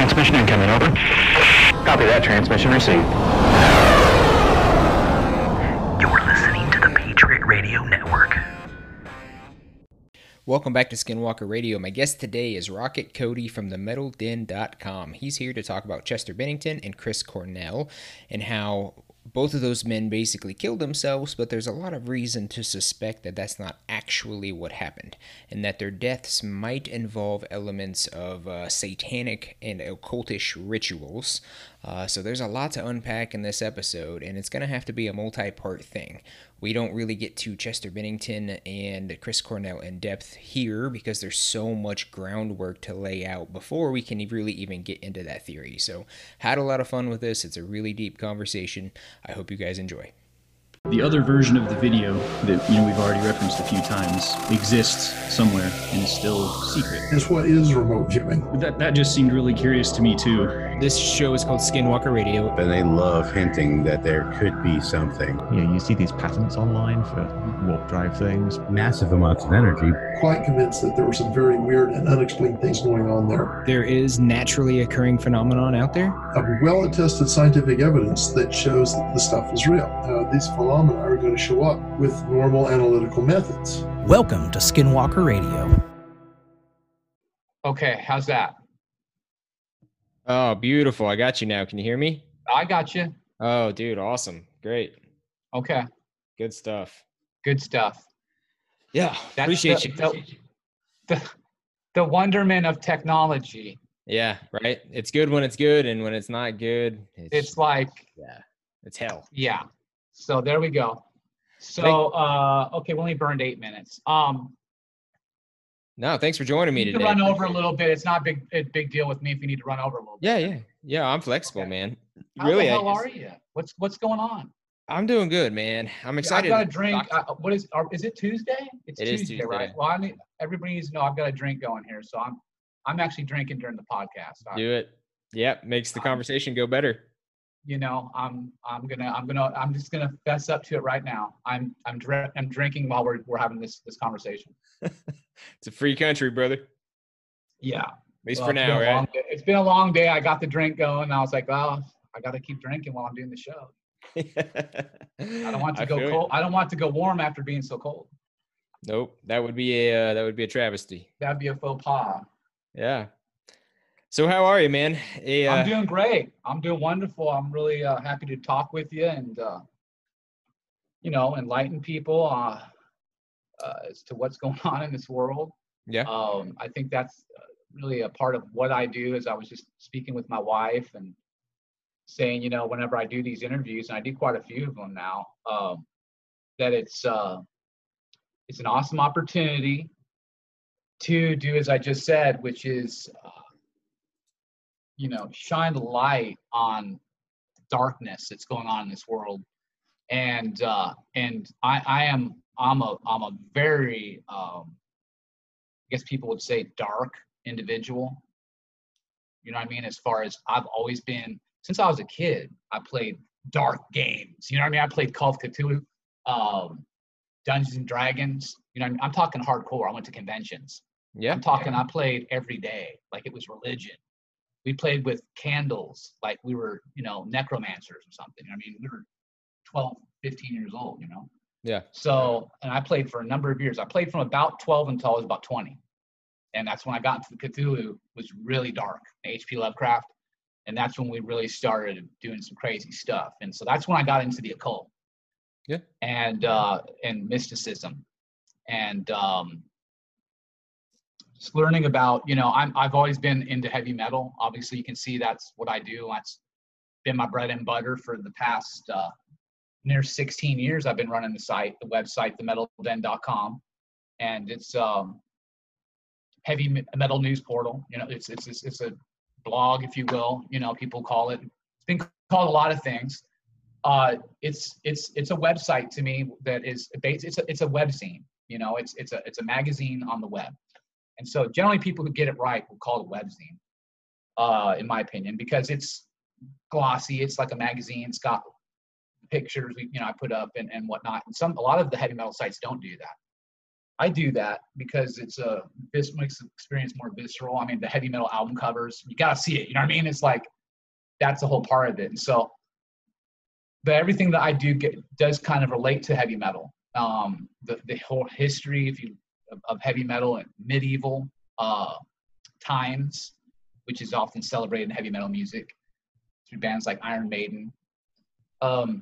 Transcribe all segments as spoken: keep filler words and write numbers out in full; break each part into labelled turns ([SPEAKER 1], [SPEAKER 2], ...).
[SPEAKER 1] Transmission incoming, over. Copy that, transmission received.
[SPEAKER 2] You're listening to the Patriot Radio Network.
[SPEAKER 3] Welcome back to Skinwalker Radio. My guest today is Rocket Cody from the metal den dot com. He's here to talk about Chester Bennington and Chris Cornell and how both of those men basically killed themselves, but there's a lot of reason to suspect that that's not actually what happened, and that their deaths might involve elements of uh, satanic and occultish rituals. Uh, so there's a lot to unpack in this episode, and it's going to have to be a multi-part thing. We don't really get to Chester Bennington and Chris Cornell in depth here because there's so much groundwork to lay out before we can really even get into that theory. So had a lot of fun with this. It's a really deep conversation. I hope you guys enjoy.
[SPEAKER 4] The other version of the video that you know we've already referenced a few times exists somewhere and is still secret.
[SPEAKER 5] Is what is remote viewing.
[SPEAKER 4] That that just seemed really curious to me too.
[SPEAKER 3] This show is called Skinwalker Radio.
[SPEAKER 6] And they love hinting that there could be something.
[SPEAKER 7] You know, you see these patents online for warp drive things.
[SPEAKER 6] Massive amounts of energy.
[SPEAKER 5] Quite convinced that there were some very weird and unexplained things going on there.
[SPEAKER 3] There is naturally occurring phenomenon out there.
[SPEAKER 5] A well-attested scientific evidence that shows that the stuff is real. Uh, these phenomena are going to show up with normal analytical methods.
[SPEAKER 2] Welcome to Skinwalker Radio.
[SPEAKER 8] Okay, how's that?
[SPEAKER 3] Oh, beautiful. I got you now. Can you hear me?
[SPEAKER 8] I got you.
[SPEAKER 3] Oh, dude, awesome. Great.
[SPEAKER 8] Okay.
[SPEAKER 3] Good stuff.
[SPEAKER 8] Good stuff.
[SPEAKER 3] Yeah,
[SPEAKER 8] That's
[SPEAKER 3] appreciate
[SPEAKER 8] the,
[SPEAKER 3] you.
[SPEAKER 8] The, the, the wonderment of technology.
[SPEAKER 3] Yeah, right? It's good when it's good, and when it's not good, it's,
[SPEAKER 8] It's like,
[SPEAKER 3] yeah, it's hell.
[SPEAKER 8] yeah. So there we go. So, uh, okay, we only burned eight minutes. Um,
[SPEAKER 3] No, thanks for joining me
[SPEAKER 8] you
[SPEAKER 3] today.
[SPEAKER 8] can run over a little bit. It's not a big, a big deal with me if you need to run over a little bit.
[SPEAKER 3] Yeah, yeah. Yeah, I'm flexible,
[SPEAKER 8] Okay.
[SPEAKER 3] man.
[SPEAKER 8] How
[SPEAKER 3] really,
[SPEAKER 8] the hell
[SPEAKER 3] I just,
[SPEAKER 8] are you? What's what's going on?
[SPEAKER 3] I'm doing good, man. I'm excited.
[SPEAKER 8] I've got a
[SPEAKER 3] to
[SPEAKER 8] drink.
[SPEAKER 3] talk-
[SPEAKER 8] Uh, what is? Are, is it Tuesday? It's
[SPEAKER 3] It is
[SPEAKER 8] Tuesday,
[SPEAKER 3] Tuesday.
[SPEAKER 8] right? Well, I need everybody needs to know I've got a drink going here, so I'm I'm actually drinking during the podcast. I,
[SPEAKER 3] Do it. Yep, makes the
[SPEAKER 8] Um,
[SPEAKER 3] conversation go better.
[SPEAKER 8] you know, I'm I'm gonna I'm gonna I'm just gonna fess up to it right now. I'm I'm dr- I'm drinking while we're we're having this this conversation.
[SPEAKER 3] It's a free country, brother. At
[SPEAKER 8] Yeah.
[SPEAKER 3] least
[SPEAKER 8] Well,
[SPEAKER 3] for
[SPEAKER 8] it's been
[SPEAKER 3] now,
[SPEAKER 8] a long
[SPEAKER 3] right?
[SPEAKER 8] day. It's been a long day. I got the drink going. And I was like, well, I got to keep drinking while I'm doing the show. I don't want to go
[SPEAKER 3] feel
[SPEAKER 8] cold.
[SPEAKER 3] you.
[SPEAKER 8] I don't want to go warm after being so cold.
[SPEAKER 3] Nope, that would be a uh, that would be a travesty.
[SPEAKER 8] That'd be a faux pas.
[SPEAKER 3] Yeah. So how are you, man? A, uh,
[SPEAKER 8] I'm doing great. I'm doing wonderful. I'm really uh, happy to talk with you and, uh, you know, enlighten people uh, uh, as to what's going on in this world.
[SPEAKER 3] yeah.
[SPEAKER 8] Um, I think that's uh, really a part of what I do. Is I was just speaking with my wife and saying, you know, whenever I do these interviews, and I do quite a few of them now, um, that it's uh, it's an awesome opportunity to do as I just said, which is, uh, you know, shine the light on darkness that's going on in this world. And uh, and I, I am I'm a I'm a very um, I guess people would say dark individual. You know what I mean? As far as I've always been, since I was a kid, I played dark games. You know what I mean? I played Call of Cthulhu, um, Dungeons and Dragons. You know, what I mean? I'm talking hardcore. I went to conventions.
[SPEAKER 3] Yeah.
[SPEAKER 8] I'm talking, I played every day, like it was religion. We played with candles, like we were, you know, necromancers or something. I mean, we were twelve, fifteen years old, you know?
[SPEAKER 3] Yeah.
[SPEAKER 8] So, and I played for a number of years. I played from about twelve until I was about twenty. And that's when I got into the Cthulhu, was really dark, H P Lovecraft. And that's when we really started doing some crazy stuff. And so that's when I got into the occult.
[SPEAKER 3] Yeah.
[SPEAKER 8] And, uh, and mysticism. And, um, just learning about, you know, I'm, I've always been into heavy metal. Obviously, you can see that's what I do. That's been my bread and butter for the past uh, near sixteen years. I've been running the site, the website, the metal den dot com. And it's um, heavy metal news portal. You know, it's, it's, it's, it's a blog, if you will, you know, people call it. It's been called a lot of things. Uh, it's, it's, it's a website to me that is based, it's a, it's a webzine, you know, it's, it's a, it's a magazine on the web. And so generally people who get it right will call it a webzine, uh, in my opinion, because it's glossy. It's like a magazine. It's got pictures, you know, I put up and, and whatnot. And some, a lot of the heavy metal sites don't do that. I do that because it's a this makes the experience more visceral. I mean, the heavy metal album covers, you gotta see it. You know what I mean? It's like that's a whole part of it. And so, but everything that I do get does kind of relate to heavy metal. Um, the the whole history, if you of, of heavy metal and medieval uh, times, which is often celebrated in heavy metal music through bands like Iron Maiden. Um,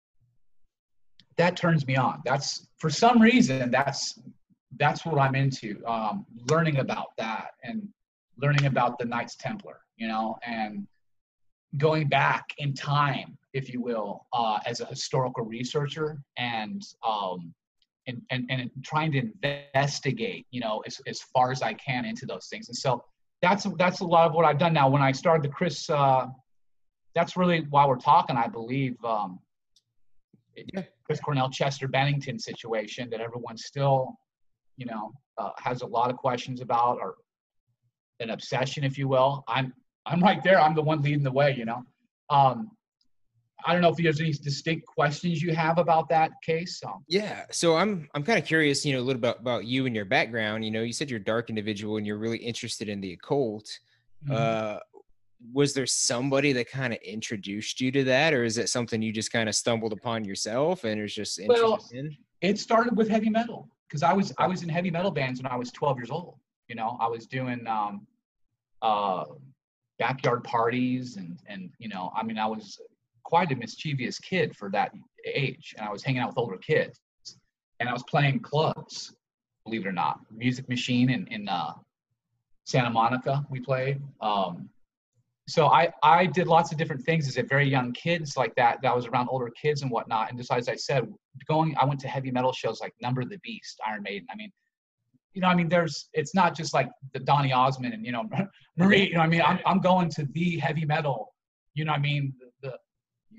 [SPEAKER 8] that turns me on. That's for some reason that's that's what I'm into. Um, learning about that and learning about the Knights Templar, you know, and going back in time, if you will, uh, as a historical researcher and um, and, and and trying to investigate, you know, as as far as I can into those things. And so that's that's a lot of what I've done now. When I started the Chris, uh, that's really why we're talking, I believe. Um,
[SPEAKER 3] yeah.
[SPEAKER 8] Chris Cornell, Chester Bennington situation that everyone still, you know, uh, has a lot of questions about, or an obsession, if you will. I'm I'm right there. I'm the one leading the way, you know. Um, I don't know if there's any distinct questions you have about that case. Um,
[SPEAKER 3] yeah. So I'm I'm kind of curious, you know, a little bit about, about you and your background. You know, you said you're a dark individual and you're really interested in the occult. Mm-hmm. Uh, was there somebody that kind of introduced you to that, or is it something you just kind of stumbled upon yourself and is just interested
[SPEAKER 8] well,
[SPEAKER 3] in?
[SPEAKER 8] It started with heavy metal because I was I was in heavy metal bands when I was twelve years old. You know, I was doing um, uh, backyard parties and and you know, I mean, I was quite a mischievous kid for that age, and I was hanging out with older kids, and I was playing clubs, believe it or not. Music Machine in in uh, Santa Monica, we played. Um, so I I did lots of different things as a very young kids like that. That was around older kids and whatnot. And just as I said, going I went to heavy metal shows like Number of the Beast, Iron Maiden. I mean, you know, I mean, there's it's not just like the Donny Osmond and you know Marie. You know, I mean, I'm I'm going to the heavy metal. You know, I mean the, the you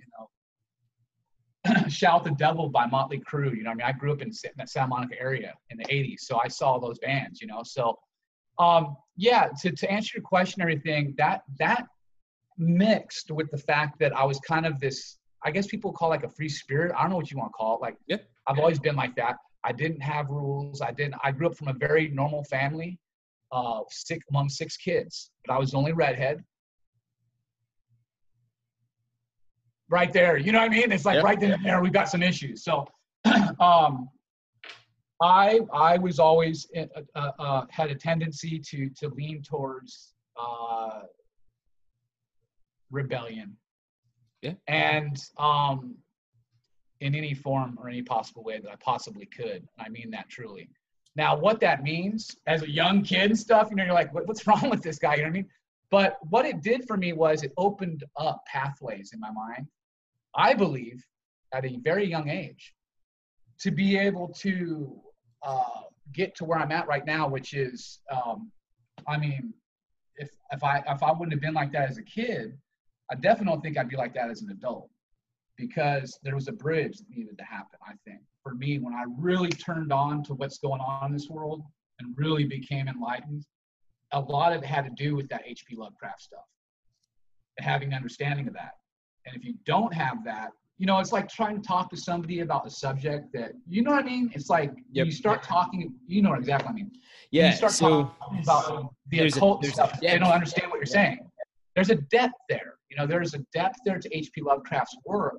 [SPEAKER 8] know, Shout the Devil by Motley Crue. You know, I mean, I grew up in that Santa Monica area in the eighties, so I saw those bands, you know. So, um, yeah, to, to answer your question, everything, that that mixed with the fact that I was kind of this, I guess people call like a free spirit. I don't know what you want to call it. Like,
[SPEAKER 3] yep.
[SPEAKER 8] I've always been like that. I didn't have rules. I didn't, I grew up from a very normal family, uh, six, among six kids, but I was the only redhead. Right there, you know what I mean? It's like yep. right then and there, we've got some issues. So, um, I I was always uh, uh, had a tendency to to lean towards uh, rebellion,
[SPEAKER 3] yeah,
[SPEAKER 8] and um, in any form or any possible way that I possibly could. I mean that truly. Now, what that means as a young kid and stuff, you know, you're like, what, what's wrong with this guy? You know what I mean? But what it did for me was it opened up pathways in my mind, I believe, at a very young age, to be able to uh, get to where I'm at right now, which is, um, I mean, if if I if I wouldn't have been like that as a kid, I definitely don't think I'd be like that as an adult, because there was a bridge that needed to happen, I think, for me when I really turned on to what's going on in this world and really became enlightened. A lot of it had to do with that H P Lovecraft stuff, having an understanding of that. And if you don't have that, you know, it's like trying to talk to somebody about a subject that, you know what I mean? It's like yep. you start talking, you know exactly what I mean.
[SPEAKER 3] Yeah.
[SPEAKER 8] You start
[SPEAKER 3] so
[SPEAKER 8] talking about the
[SPEAKER 3] there's
[SPEAKER 8] occult
[SPEAKER 3] a, there's
[SPEAKER 8] stuff. They don't understand what you're saying. There's a depth there. You know, there's a depth there to H P Lovecraft's work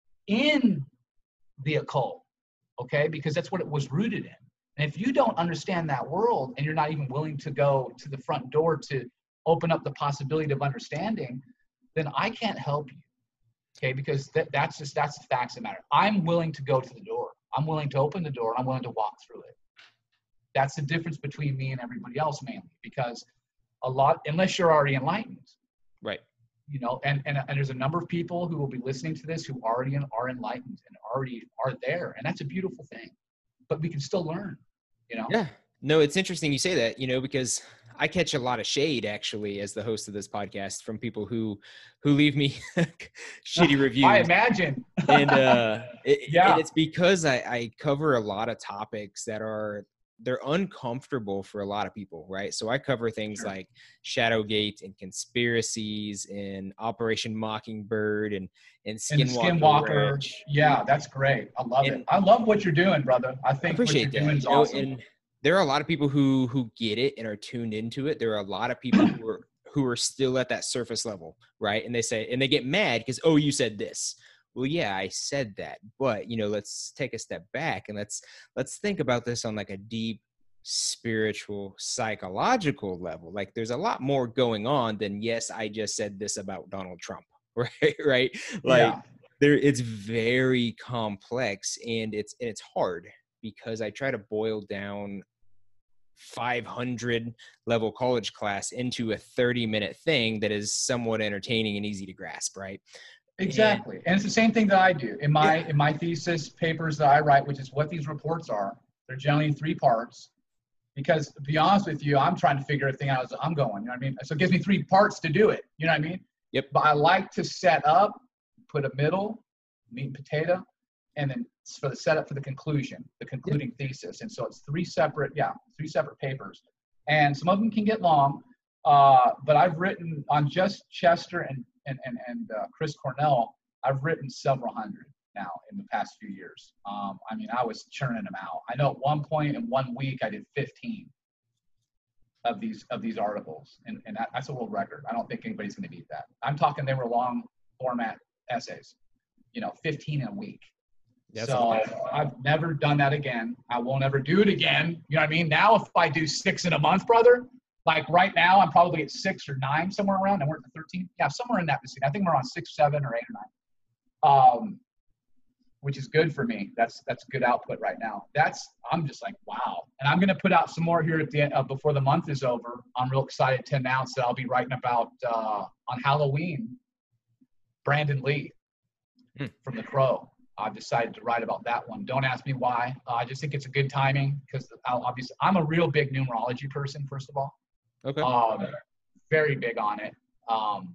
[SPEAKER 8] in the occult, okay? Because that's what it was rooted in. And if you don't understand that world and you're not even willing to go to the front door to open up the possibility of understanding, then I can't help you, okay? Because that, that's just, that's the facts that matter. I'm willing to go to the door. I'm willing to open the door. I'm willing to walk through it. That's the difference between me and everybody else, mainly, because a lot, unless you're already enlightened,
[SPEAKER 3] right?
[SPEAKER 8] You know, and, and, and there's a number of people who will be listening to this who already are enlightened and already are there. And that's a beautiful thing, but we can still learn, you know?
[SPEAKER 3] Yeah, no, it's interesting you say that, you know, because I catch a lot of shade actually as the host of this podcast from people who, who leave me shitty reviews.
[SPEAKER 8] I imagine.
[SPEAKER 3] and uh, it,
[SPEAKER 8] yeah.
[SPEAKER 3] and it's because I, I cover a lot of topics that are, they're uncomfortable for a lot of people, right? So I cover things sure. like Shadowgate and conspiracies and Operation Mockingbird and and Skinwalker.
[SPEAKER 8] And Skinwalker. Yeah, that's great. I love and, it. I love what you're doing, brother. I think
[SPEAKER 3] I appreciate
[SPEAKER 8] what you're
[SPEAKER 3] that.
[SPEAKER 8] doing is
[SPEAKER 3] you know,
[SPEAKER 8] awesome.
[SPEAKER 3] And there are a lot of people who who get it and are tuned into it. There are a lot of people who are who are still at that surface level, right? And they say, and they get mad because, oh, you said this. Well, yeah, I said that, but you know, let's take a step back and let's let's think about this on like a deep spiritual, psychological level. Like, there's a lot more going on than, yes, I just said this about Donald Trump, right? Right? Like,
[SPEAKER 8] Yeah.
[SPEAKER 3] there, it's very complex, and it's and it's hard because I try to boil down five hundred level college class into a thirty minute thing that is somewhat entertaining and easy to grasp, right?
[SPEAKER 8] Exactly. And, and it's the same thing that I do in my yeah. in my thesis papers that I write, which is what these reports are. They're generally in three parts, because to be honest with you, I'm trying to figure everything out as I'm going, you know what I mean? So it gives me three parts to do it, you know what I mean?
[SPEAKER 3] Yep.
[SPEAKER 8] But I like to set up, put a middle, meat and potato, and then for the setup for the conclusion, the concluding yep. thesis. And so it's three separate, yeah, three separate papers. And some of them can get long, uh, but I've written on just Chester and and and, and uh, Chris Cornell, I've written several hundred now in the past few years. Um, I mean, I was churning them out. I know at one point in one week I did fifteen of these of these articles, and, and that, that's a world record. I don't think anybody's going to beat that. I'm talking they were long format essays, you know, fifteen in a week. That's so I've never done that again. I won't ever do it again. You know what I mean? Now if I do six in a month, brother, like right now I'm probably at six or nine, somewhere around, and we're at the thirteen. Yeah, somewhere in that vicinity. I think we're on six, seven, or eight or nine. Um, which is good for me. That's that's good output right now. That's I'm just like, wow. And I'm gonna put out some more here at the end uh, before the month is over. I'm real excited to announce that I'll be writing about uh, on Halloween, Brandon Lee hmm. from The Crow. I've decided to write about that one. Don't ask me why. Uh, I just think it's a good timing because obviously I'm a real big numerology person, first of all.
[SPEAKER 3] Okay.
[SPEAKER 8] Um, very big on it. Um,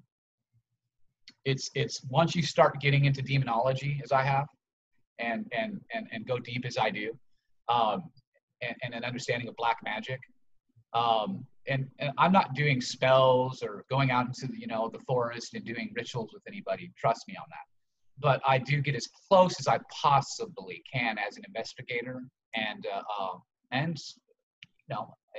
[SPEAKER 8] it's it's once you start getting into demonology, as I have, and and and and go deep as I do, um, and, and an understanding of black magic. Um, and, and I'm not doing spells or going out into the, you know, the forest and doing rituals with anybody. Trust me on that. But I do get as close as I possibly can as an investigator and uh, uh, and you know a,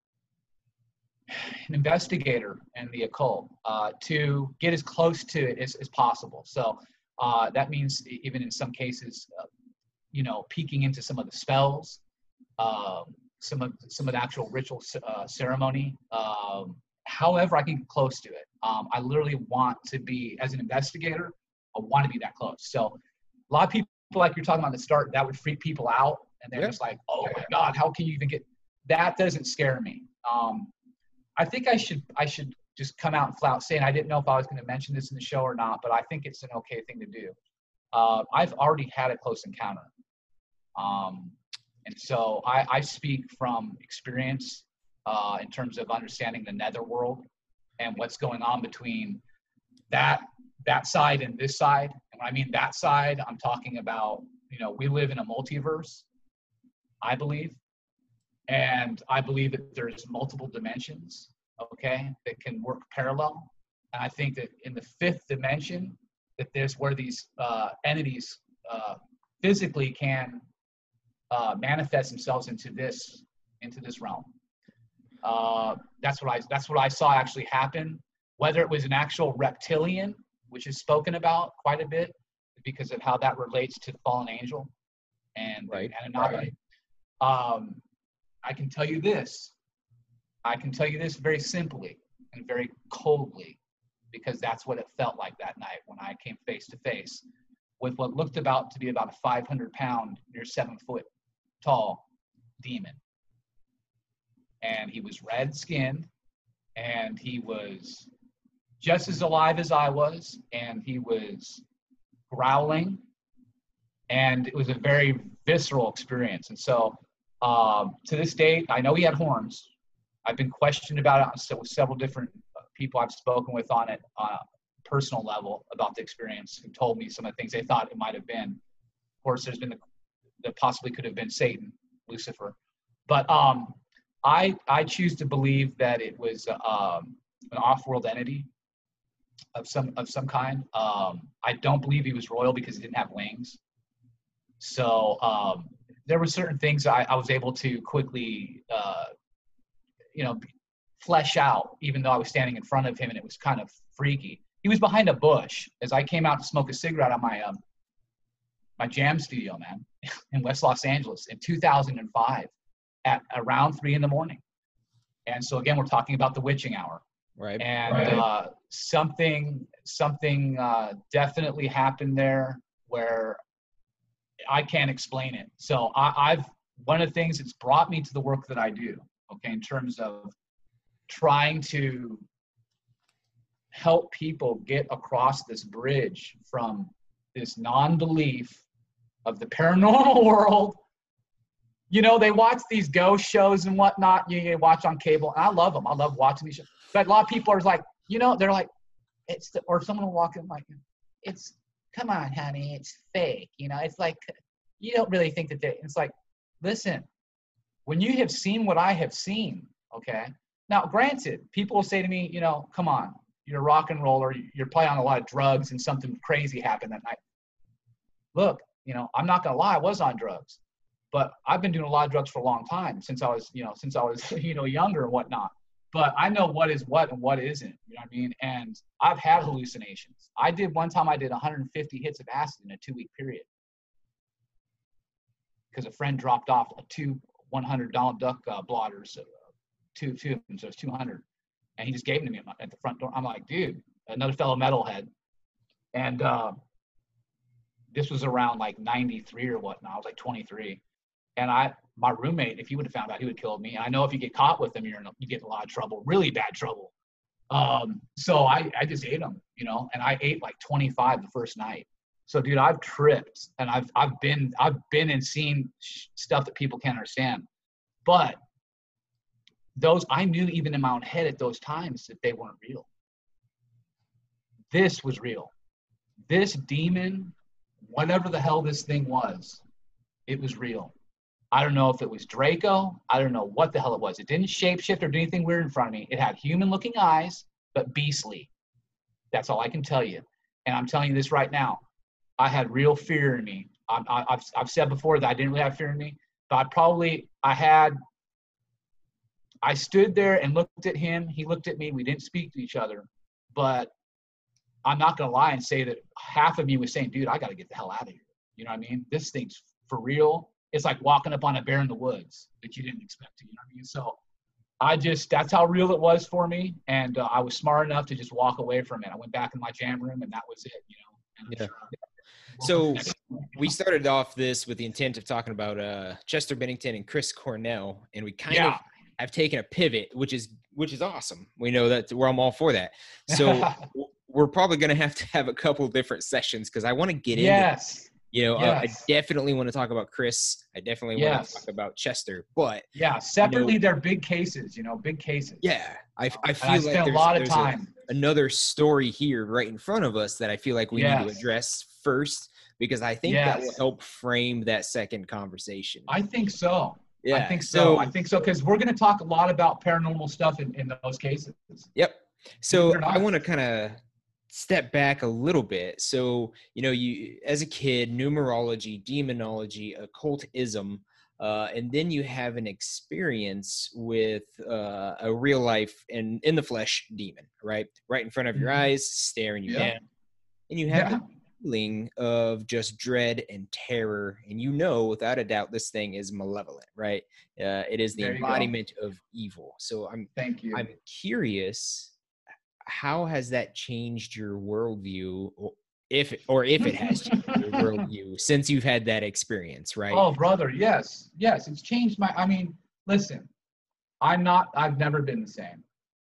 [SPEAKER 8] a, an investigator in the occult uh, to get as close to it as, as possible. So uh, that means even in some cases, uh, you know, peeking into some of the spells, um, some of some of the actual ritual uh, ceremony. Um, however, I can get close to it. Um, I literally want to be, as an investigator, I want to be that close. So a lot of people, like you're talking about at the start, that would freak people out. And they're yeah. just like, oh my God, how can you even get, that doesn't scare me. Um, I think I should, I should just come out and flat out say, and I didn't know if I was going to mention this in the show or not, but I think it's an okay thing to do. Uh, I've already had a close encounter. Um, and so I, I speak from experience uh, in terms of understanding the netherworld and what's going on between that that side and this side. And when I mean that side, I'm talking about, you know, we live in a multiverse, I believe. And I believe that there's multiple dimensions, okay, that can work parallel. And I think that in the fifth dimension, that there's where these uh, entities uh, physically can uh, manifest themselves into this, into this realm. Uh, that's what I, that's what I saw actually happen. Whether it was an actual reptilian, which is spoken about quite a bit because of how that relates to the fallen angel and
[SPEAKER 3] right.
[SPEAKER 8] Anunnaki. Right. Um, I can tell you this. I can tell you this very simply and very coldly, because that's what it felt like that night when I came face to face with what looked about to be about a five hundred pound, near seven foot tall demon. And he was red skinned, and he was just as alive as I was, and he was growling, and it was a very visceral experience. And so um, to this date, I know he had horns. I've been questioned about it with several different people I've spoken with on it on a personal level about the experience, who told me some of the things they thought it might have been. Of course, there's been the, that possibly could have been Satan, Lucifer. But um, I, I choose to believe that it was um, an off-world entity of some of some kind. Um, I don't believe he was royal because he didn't have wings. So um, there were certain things I, I was able to quickly, uh, you know, flesh out, even though I was standing in front of him and it was kind of freaky. He was behind a bush as I came out to smoke a cigarette on my um, my jam studio, man, in West Los Angeles in two thousand five at around three in the morning. And so again, we're talking about the witching hour.
[SPEAKER 3] Right.
[SPEAKER 8] And
[SPEAKER 3] right.
[SPEAKER 8] Uh, something something uh, definitely happened there where I can't explain it. So I, I've one of the things that's brought me to the work that I do, okay, in terms of trying to help people get across this bridge from this non-belief of the paranormal world. You know, they watch these ghost shows and whatnot, you, you watch on cable, and I love them. I love watching these shows. But a lot of people are like, you know, they're like, it's, the, or someone will walk in like, it's, come on, honey, it's fake. You know, it's like, you don't really think that they, it's like, listen, when you have seen what I have seen, okay? Now, granted, people will say to me, you know, come on, you're a rock and roller, you're probably on a lot of drugs and something crazy happened that night. Look, you know, I'm not gonna lie, I was on drugs, but I've been doing a lot of drugs for a long time since I was, you know, since I was, you know, younger and whatnot. But I know what is what and what isn't, you know what I mean? And I've had hallucinations. I did, one time I did one hundred fifty hits of acid in a two week period because a friend dropped off a two one hundred dollar duck uh, blotters, uh, two, two of them, so it's two hundred. And he just gave them to me at the front door. I'm like, dude, another fellow metalhead. And uh, this was around like ninety-three or whatnot. I was like twenty-three. And I, my roommate, if he would have found out, he would have killed me. I know if you get caught with them, you're in a, you get in a lot of trouble, really bad trouble. Um, so I, I just ate them, you know, and I ate like twenty-five the first night. So dude, I've tripped and I've, I've been, I've been and seen sh- stuff that people can't understand. But those, I knew even in my own head at those times that they weren't real. This was real. This demon, whatever the hell this thing was, it was real. I don't know if it was Draco. I don't know what the hell it was. It didn't shapeshift or do anything weird in front of me. It had human-looking eyes, but beastly. That's all I can tell you. And I'm telling you this right now. I had real fear in me. I, I, I've, I've said before that I didn't really have fear in me, but I probably, I had, I stood there and looked at him. He looked at me. We didn't speak to each other, but I'm not going to lie and say that half of me was saying, dude, I got to get the hell out of here. You know what I mean? This thing's for real. It's like walking up on a bear in the woods that you didn't expect to, you know what I mean? So I just, that's how real it was for me. And uh, I was smart enough to just walk away from it. I went back in my jam room and that was it, you know? And
[SPEAKER 3] yeah.
[SPEAKER 8] Sure,
[SPEAKER 3] so we started off this with the intent of talking about uh, Chester Bennington and Chris Cornell. And we kind
[SPEAKER 8] yeah.
[SPEAKER 3] of have taken a pivot, which is, which is awesome. We know that we're I'm all for that. So we're probably going to have to have a couple different sessions because I want to get
[SPEAKER 8] yes.
[SPEAKER 3] into You know,
[SPEAKER 8] yes.
[SPEAKER 3] uh, I definitely want to talk about Chris. I definitely
[SPEAKER 8] yes.
[SPEAKER 3] want to talk about Chester. But
[SPEAKER 8] yeah, separately,
[SPEAKER 3] you know,
[SPEAKER 8] they're big cases. You know, big cases.
[SPEAKER 3] Yeah, I, I feel
[SPEAKER 8] I
[SPEAKER 3] like
[SPEAKER 8] spent
[SPEAKER 3] there's,
[SPEAKER 8] a lot of
[SPEAKER 3] there's
[SPEAKER 8] time.
[SPEAKER 3] A, another story here right in front of us that I feel like we
[SPEAKER 8] yes.
[SPEAKER 3] need to address first because I think
[SPEAKER 8] yes.
[SPEAKER 3] that will help frame that second conversation.
[SPEAKER 8] I think so.
[SPEAKER 3] Yeah,
[SPEAKER 8] I think so.
[SPEAKER 3] so
[SPEAKER 8] I think so because we're going to talk a lot about paranormal stuff in, in those cases.
[SPEAKER 3] Yep. So I want to kind of step back a little bit. So, you know, you as a kid, numerology, demonology, occultism, uh, and then you have an experience with uh, a real life and in the flesh demon, right? Right in front of your
[SPEAKER 8] mm-hmm.
[SPEAKER 3] eyes, staring you
[SPEAKER 8] yeah.
[SPEAKER 3] down. And you have
[SPEAKER 8] yeah.
[SPEAKER 3] the feeling of just dread and terror. And you know, without a doubt, this thing is malevolent, right? Uh, it is the embodiment go. of evil. So I'm,
[SPEAKER 8] Thank you.
[SPEAKER 3] I'm curious, how has that changed your worldview, or if or if it has changed your worldview since you've had that experience, right?
[SPEAKER 8] Oh, brother, yes, yes, it's changed my. I mean, listen, I'm not. I've never been the same.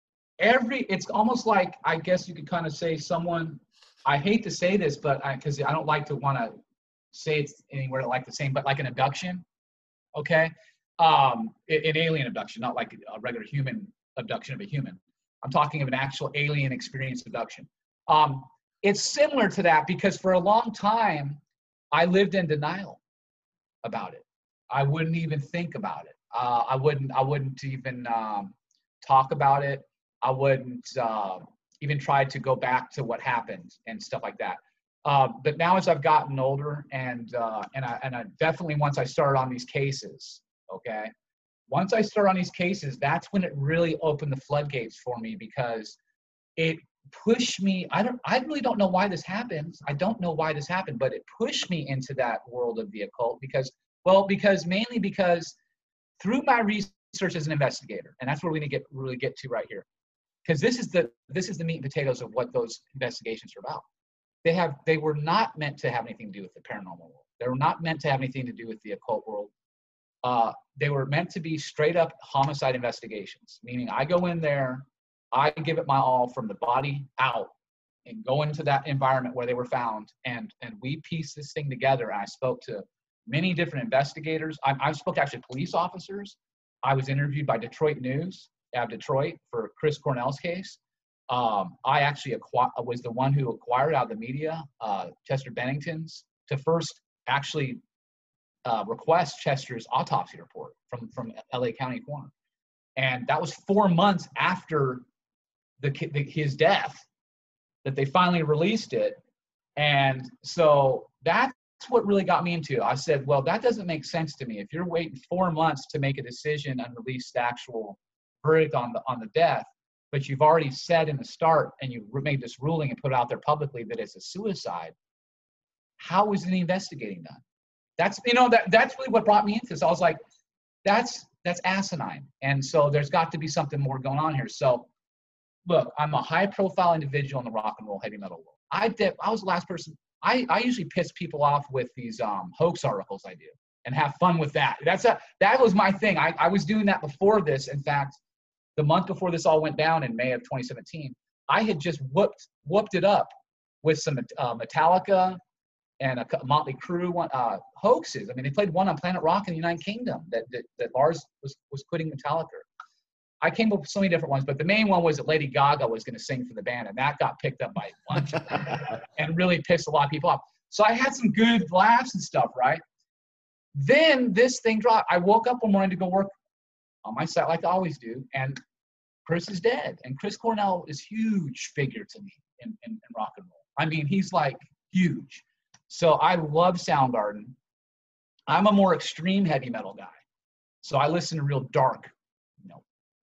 [SPEAKER 8] Every, it's almost like I guess you could kind of say someone. I hate to say this, but because I, I don't like to want to say it's anywhere like the same, but like an abduction, okay, um, an alien abduction, not like a regular human abduction of a human. I'm talking of an actual alien experience abduction. Um, it's similar to that because for a long time, I lived in denial about it. I wouldn't even think about it. Uh, I wouldn't. I wouldn't even um, talk about it. I wouldn't uh, even try to go back to what happened and stuff like that. Uh, but now as I've gotten older and, uh, and I, and I definitely, once I started on these cases, okay, once I started on these cases, that's when it really opened the floodgates for me, because it pushed me. I don't, I really don't know why this happens. I don't know why this happened, but it pushed me into that world of the occult because, well, because mainly because through my research as an investigator, and that's what we're going to get really get to right here, because this is the this is the meat and potatoes of what those investigations are about. They have they were not meant to have anything to do with the paranormal world. They were not meant to have anything to do with the occult world. Uh, they were meant to be straight up homicide investigations, meaning I go in there, I give it my all from the body out, and go into that environment where they were found, and and we piece this thing together. And I spoke to many different investigators. I, I spoke to actually police officers. I was interviewed by Detroit News out of Detroit for Chris Cornell's case. Um, I actually acqu- was the one who acquired out of the media uh, Chester Bennington's to first actually uh, request Chester's autopsy report from, from L A County Coroner. And that was four months after the, the his death that they finally released it. And so that's what really got me into it. I said, well, that doesn't make sense to me. If you're waiting four months to make a decision and release the actual verdict on the on the death, but you've already said in the start and you made this ruling and put it out there publicly that it's a suicide, how is the investigating done? That's, you know, that that's really what brought me into this. I was like, that's that's asinine. And so there's got to be something more going on here. So look, I'm a high profile individual in the rock and roll heavy metal world. I did, I was the last person. I, I usually piss people off with these um, hoax articles I do and have fun with that. That's a, that was my thing. I, I was doing that before this. In fact, the month before this all went down in May of twenty seventeen, I had just whooped whooped it up with some uh, Metallica and a Motley Crue one, uh, hoaxes. I mean, they played one on Planet Rock in the United Kingdom that, that, that Lars was, was quitting Metallica. I came up with so many different ones, but the main one was that Lady Gaga was going to sing for the band, and that got picked up by a bunch of them and really pissed a lot of people off. So I had some good laughs and stuff, right? Then this thing dropped. I woke up one morning to go work on my site like I always do, and Chris is dead. And Chris Cornell is a huge figure to me in, in, in rock and roll. I mean, he's like huge. So I love Soundgarden. I'm a more extreme heavy metal guy. So I listen to real dark, you know,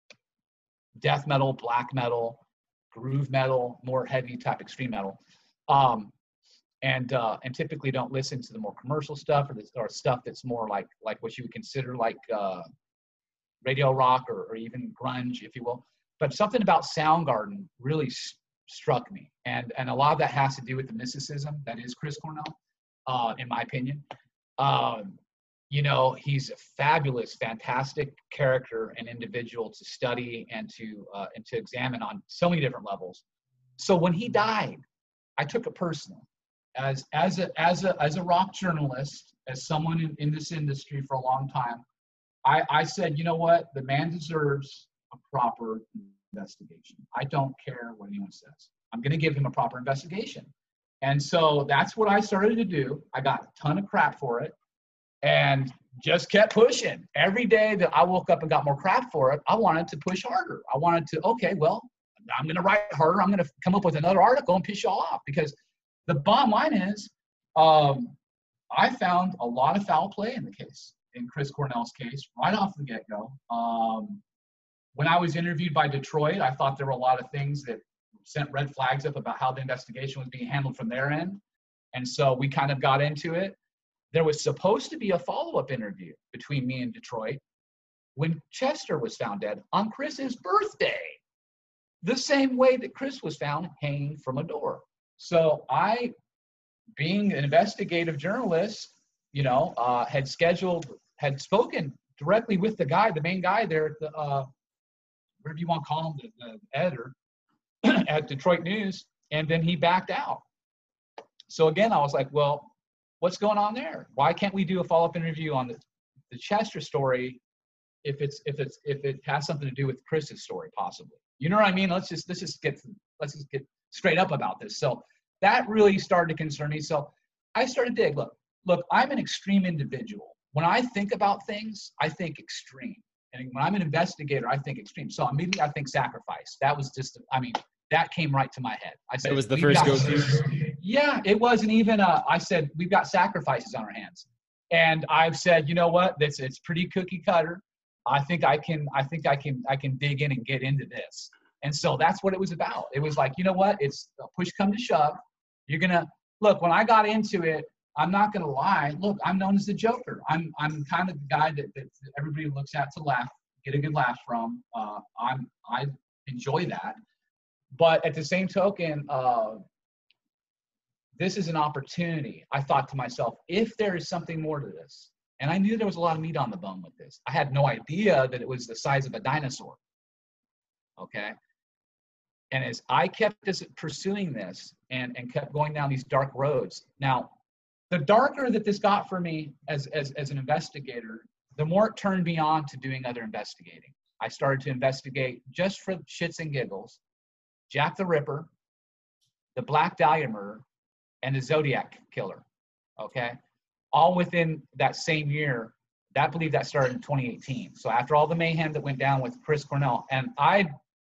[SPEAKER 8] death metal, black metal, groove metal, more heavy type extreme metal, um, and uh, and typically don't listen to the more commercial stuff or, the, or stuff that's more like like what you would consider like uh, radio rock or, or even grunge, if you will. But something about Soundgarden really st- struck me, and and a lot of that has to do with the mysticism that is Chris Cornell, uh, in my opinion. Um, You know, he's a fabulous, fantastic character and individual to study and to uh, and to examine on so many different levels. So when he died, I took it personal. As as a as a as a rock journalist, as someone in, in this industry for a long time, I, I said, you know what, the man deserves a proper investigation. I don't care what anyone says. I'm going to give him a proper investigation. And so that's what I started to do. I got a ton of crap for it. And just kept pushing. Every day that I woke up and got more crap for it, I wanted to push harder. I wanted to, okay, well, I'm going to write harder. I'm going to come up with another article and piss you all off. Because the bottom line is, um, I found a lot of foul play in the case, in Chris Cornell's case, right off the get-go. Um, when I was interviewed by Detroit, I thought there were a lot of things that sent red flags up about how the investigation was being handled from their end. And so we kind of got into it. There was supposed to be a follow-up interview between me and Detroit when Chester was found dead on Chris's birthday, the same way that Chris was found hanging from a door. So I, being an investigative journalist, you know, uh, had scheduled, had spoken directly with the guy, the main guy there, at the, uh, whatever you want to call him, the, the editor at Detroit News, and then he backed out. So again, I was like, well, what's going on there? Why can't we do a follow-up interview on the, the Chester story if it's if it's if it has something to do with Chris's story, possibly? You know what I mean? Let's just let's just get let's just get straight up about this. So that really started to concern me. So I started to dig. Look, look, I'm an extreme individual. When I think about things, I think extreme. And when I'm an investigator, I think extreme. So immediately I think sacrifice. That was just, I mean, that came right to my head. I said,
[SPEAKER 3] It was the
[SPEAKER 8] "We've
[SPEAKER 3] first
[SPEAKER 8] got-
[SPEAKER 3] go-to.
[SPEAKER 8] Yeah, it wasn't even, uh, I said, we've got sacrifices on our hands. And I've said, you know what, that's, it's pretty cookie cutter. I think I can, I think I can, I can dig in and get into this. And so that's what it was about. It was like, you know what, it's a push come to shove. You're going to, look, when I got into it, I'm not going to lie. Look, I'm known as the Joker. I'm, I'm kind of the guy that, that everybody looks at to laugh, get a good laugh from. Uh, I'm, I enjoy that. But at the same token, uh, this is an opportunity. I thought to myself, if there is something more to this, and I knew there was a lot of meat on the bone with this. I had no idea that it was the size of a dinosaur. Okay. And as I kept this, pursuing this and, and kept going down these dark roads. Now, the darker that this got for me as, as, as an investigator, the more it turned me on to doing other investigating. I started to investigate just for shits and giggles, Jack the Ripper, the Black Dahlia murder, and the Zodiac killer, okay? All within that same year. That, I believe that started in twenty eighteen. So after all the mayhem that went down with Chris Cornell, and I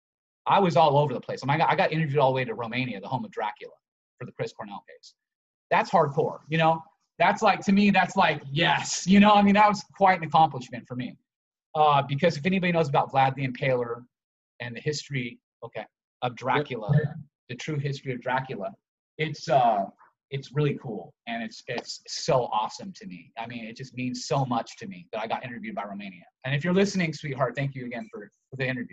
[SPEAKER 8] I was all over the place. I mean, I got, I got interviewed all the way to Romania, the home of Dracula, for the Chris Cornell case. That's hardcore, you know? That's like, to me, that's like, yes, you know? I mean, that was quite an accomplishment for me. Uh, because if anybody knows about Vlad the Impaler and the history, okay, of Dracula, the true history of Dracula, it's uh, it's really cool, and it's it's so awesome to me. I mean, it just means so much to me that I got interviewed by Romania. And if you're listening, sweetheart, thank you again for, for the interview.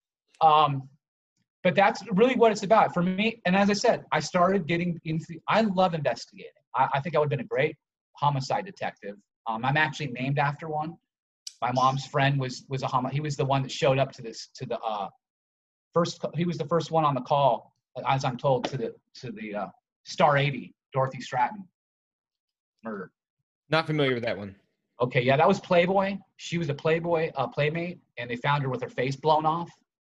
[SPEAKER 8] Um, but that's really what it's about for me. And as I said, I started getting into, I love investigating. I, I think I would have been a great homicide detective. Um, I'm actually named after one. My mom's friend was was a homo. He was the one that showed up to this to the uh, first. He was the first one on the call, as I'm told, to the to the uh, Star eighty Dorothy Stratton murder.
[SPEAKER 3] Not familiar with that one.
[SPEAKER 8] Okay, yeah, that was Playboy. She was a Playboy uh, playmate, and they found her with her face blown off.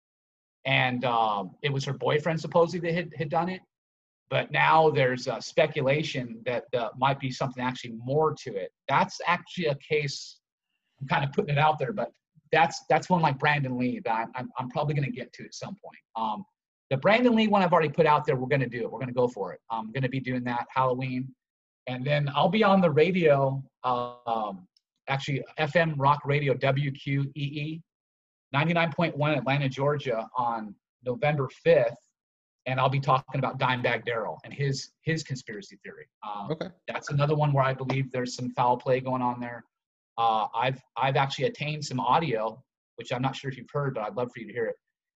[SPEAKER 8] And um, it was her boyfriend supposedly that had, had done it. But now there's uh, speculation that uh, might be something actually more to it. That's actually a case. I'm kind of putting it out there, but that's that's one like Brandon Lee that I'm, I'm, I'm probably going to get to at some point. Um, the Brandon Lee one I've already put out there. We're going to do it. We're going to go for it. I'm going to be doing that Halloween. And then I'll be on the radio, uh, um, actually F M rock radio, W Q E E, ninety-nine point one Atlanta, Georgia on November fifth. And I'll be talking about Dimebag Darrell and his his conspiracy theory. Um, okay. That's another one where I believe there's some foul play going on there. Uh, I've I've actually attained some audio, which I'm not sure if you've heard, but I'd love for you to hear it.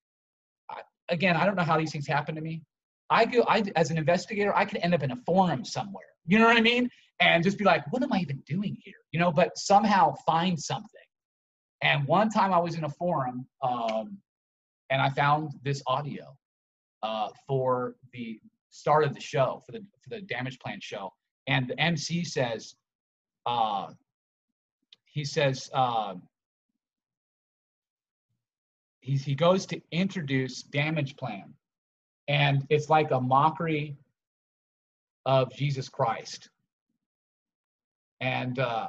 [SPEAKER 8] I, again, I don't know how these things happen to me. I go, I as an investigator, I could end up in a forum somewhere. You know what I mean? And just be like, what am I even doing here? You know, but somehow find something. And one time I was in a forum, um, and I found this audio uh, for the start of the show, for the for the Damage Plan show, and the M C says. Uh, He says uh, he, he goes to introduce Damage Plan, and it's like a mockery of Jesus Christ. And uh,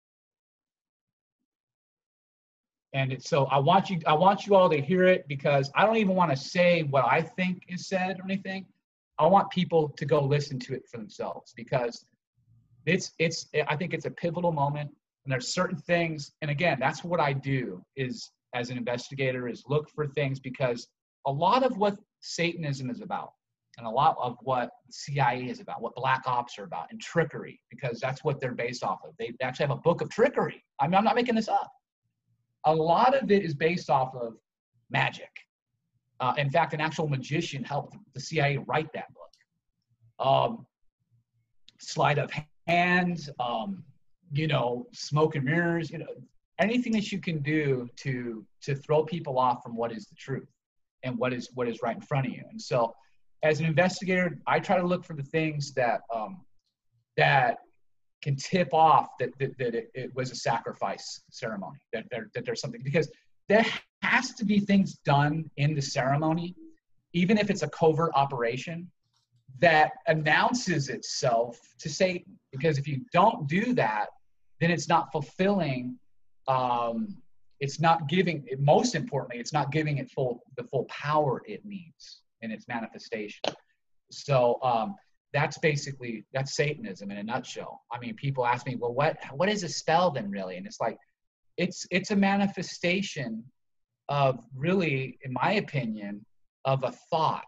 [SPEAKER 8] and it's, so I want you I want you all to hear it, because I don't even want to say what I think is said or anything. I want people to go listen to it for themselves, because it's it's I think it's a pivotal moment. And there's certain things, and again, that's what I do is as an investigator is look for things, because a lot of what Satanism is about, and a lot of what C I A is about, what black ops are about, and trickery, because that's what they're based off of. They actually have a book of trickery. I mean, I'm not making this up. A lot of it is based off of magic. Uh, in fact, an actual magician helped the C I A write that book. Um, sleight of hand, um, you know, smoke and mirrors, you know, anything that you can do to to throw people off from what is the truth and what is what is right in front of you. And so as an investigator, I try to look for the things that um, that can tip off that that, that it, it was a sacrifice ceremony, that, there, that there's something, because there has to be things done in the ceremony, even if it's a covert operation, that announces itself to Satan. Because if you don't do that, then it's not fulfilling, um, it's not giving, most importantly, it's not giving it full the full power it needs. in its manifestation. So um, that's basically, that's Satanism in a nutshell. I mean, people ask me, well, what, what is a spell then really? And it's like, it's, it's a manifestation of really, in my opinion, of a thought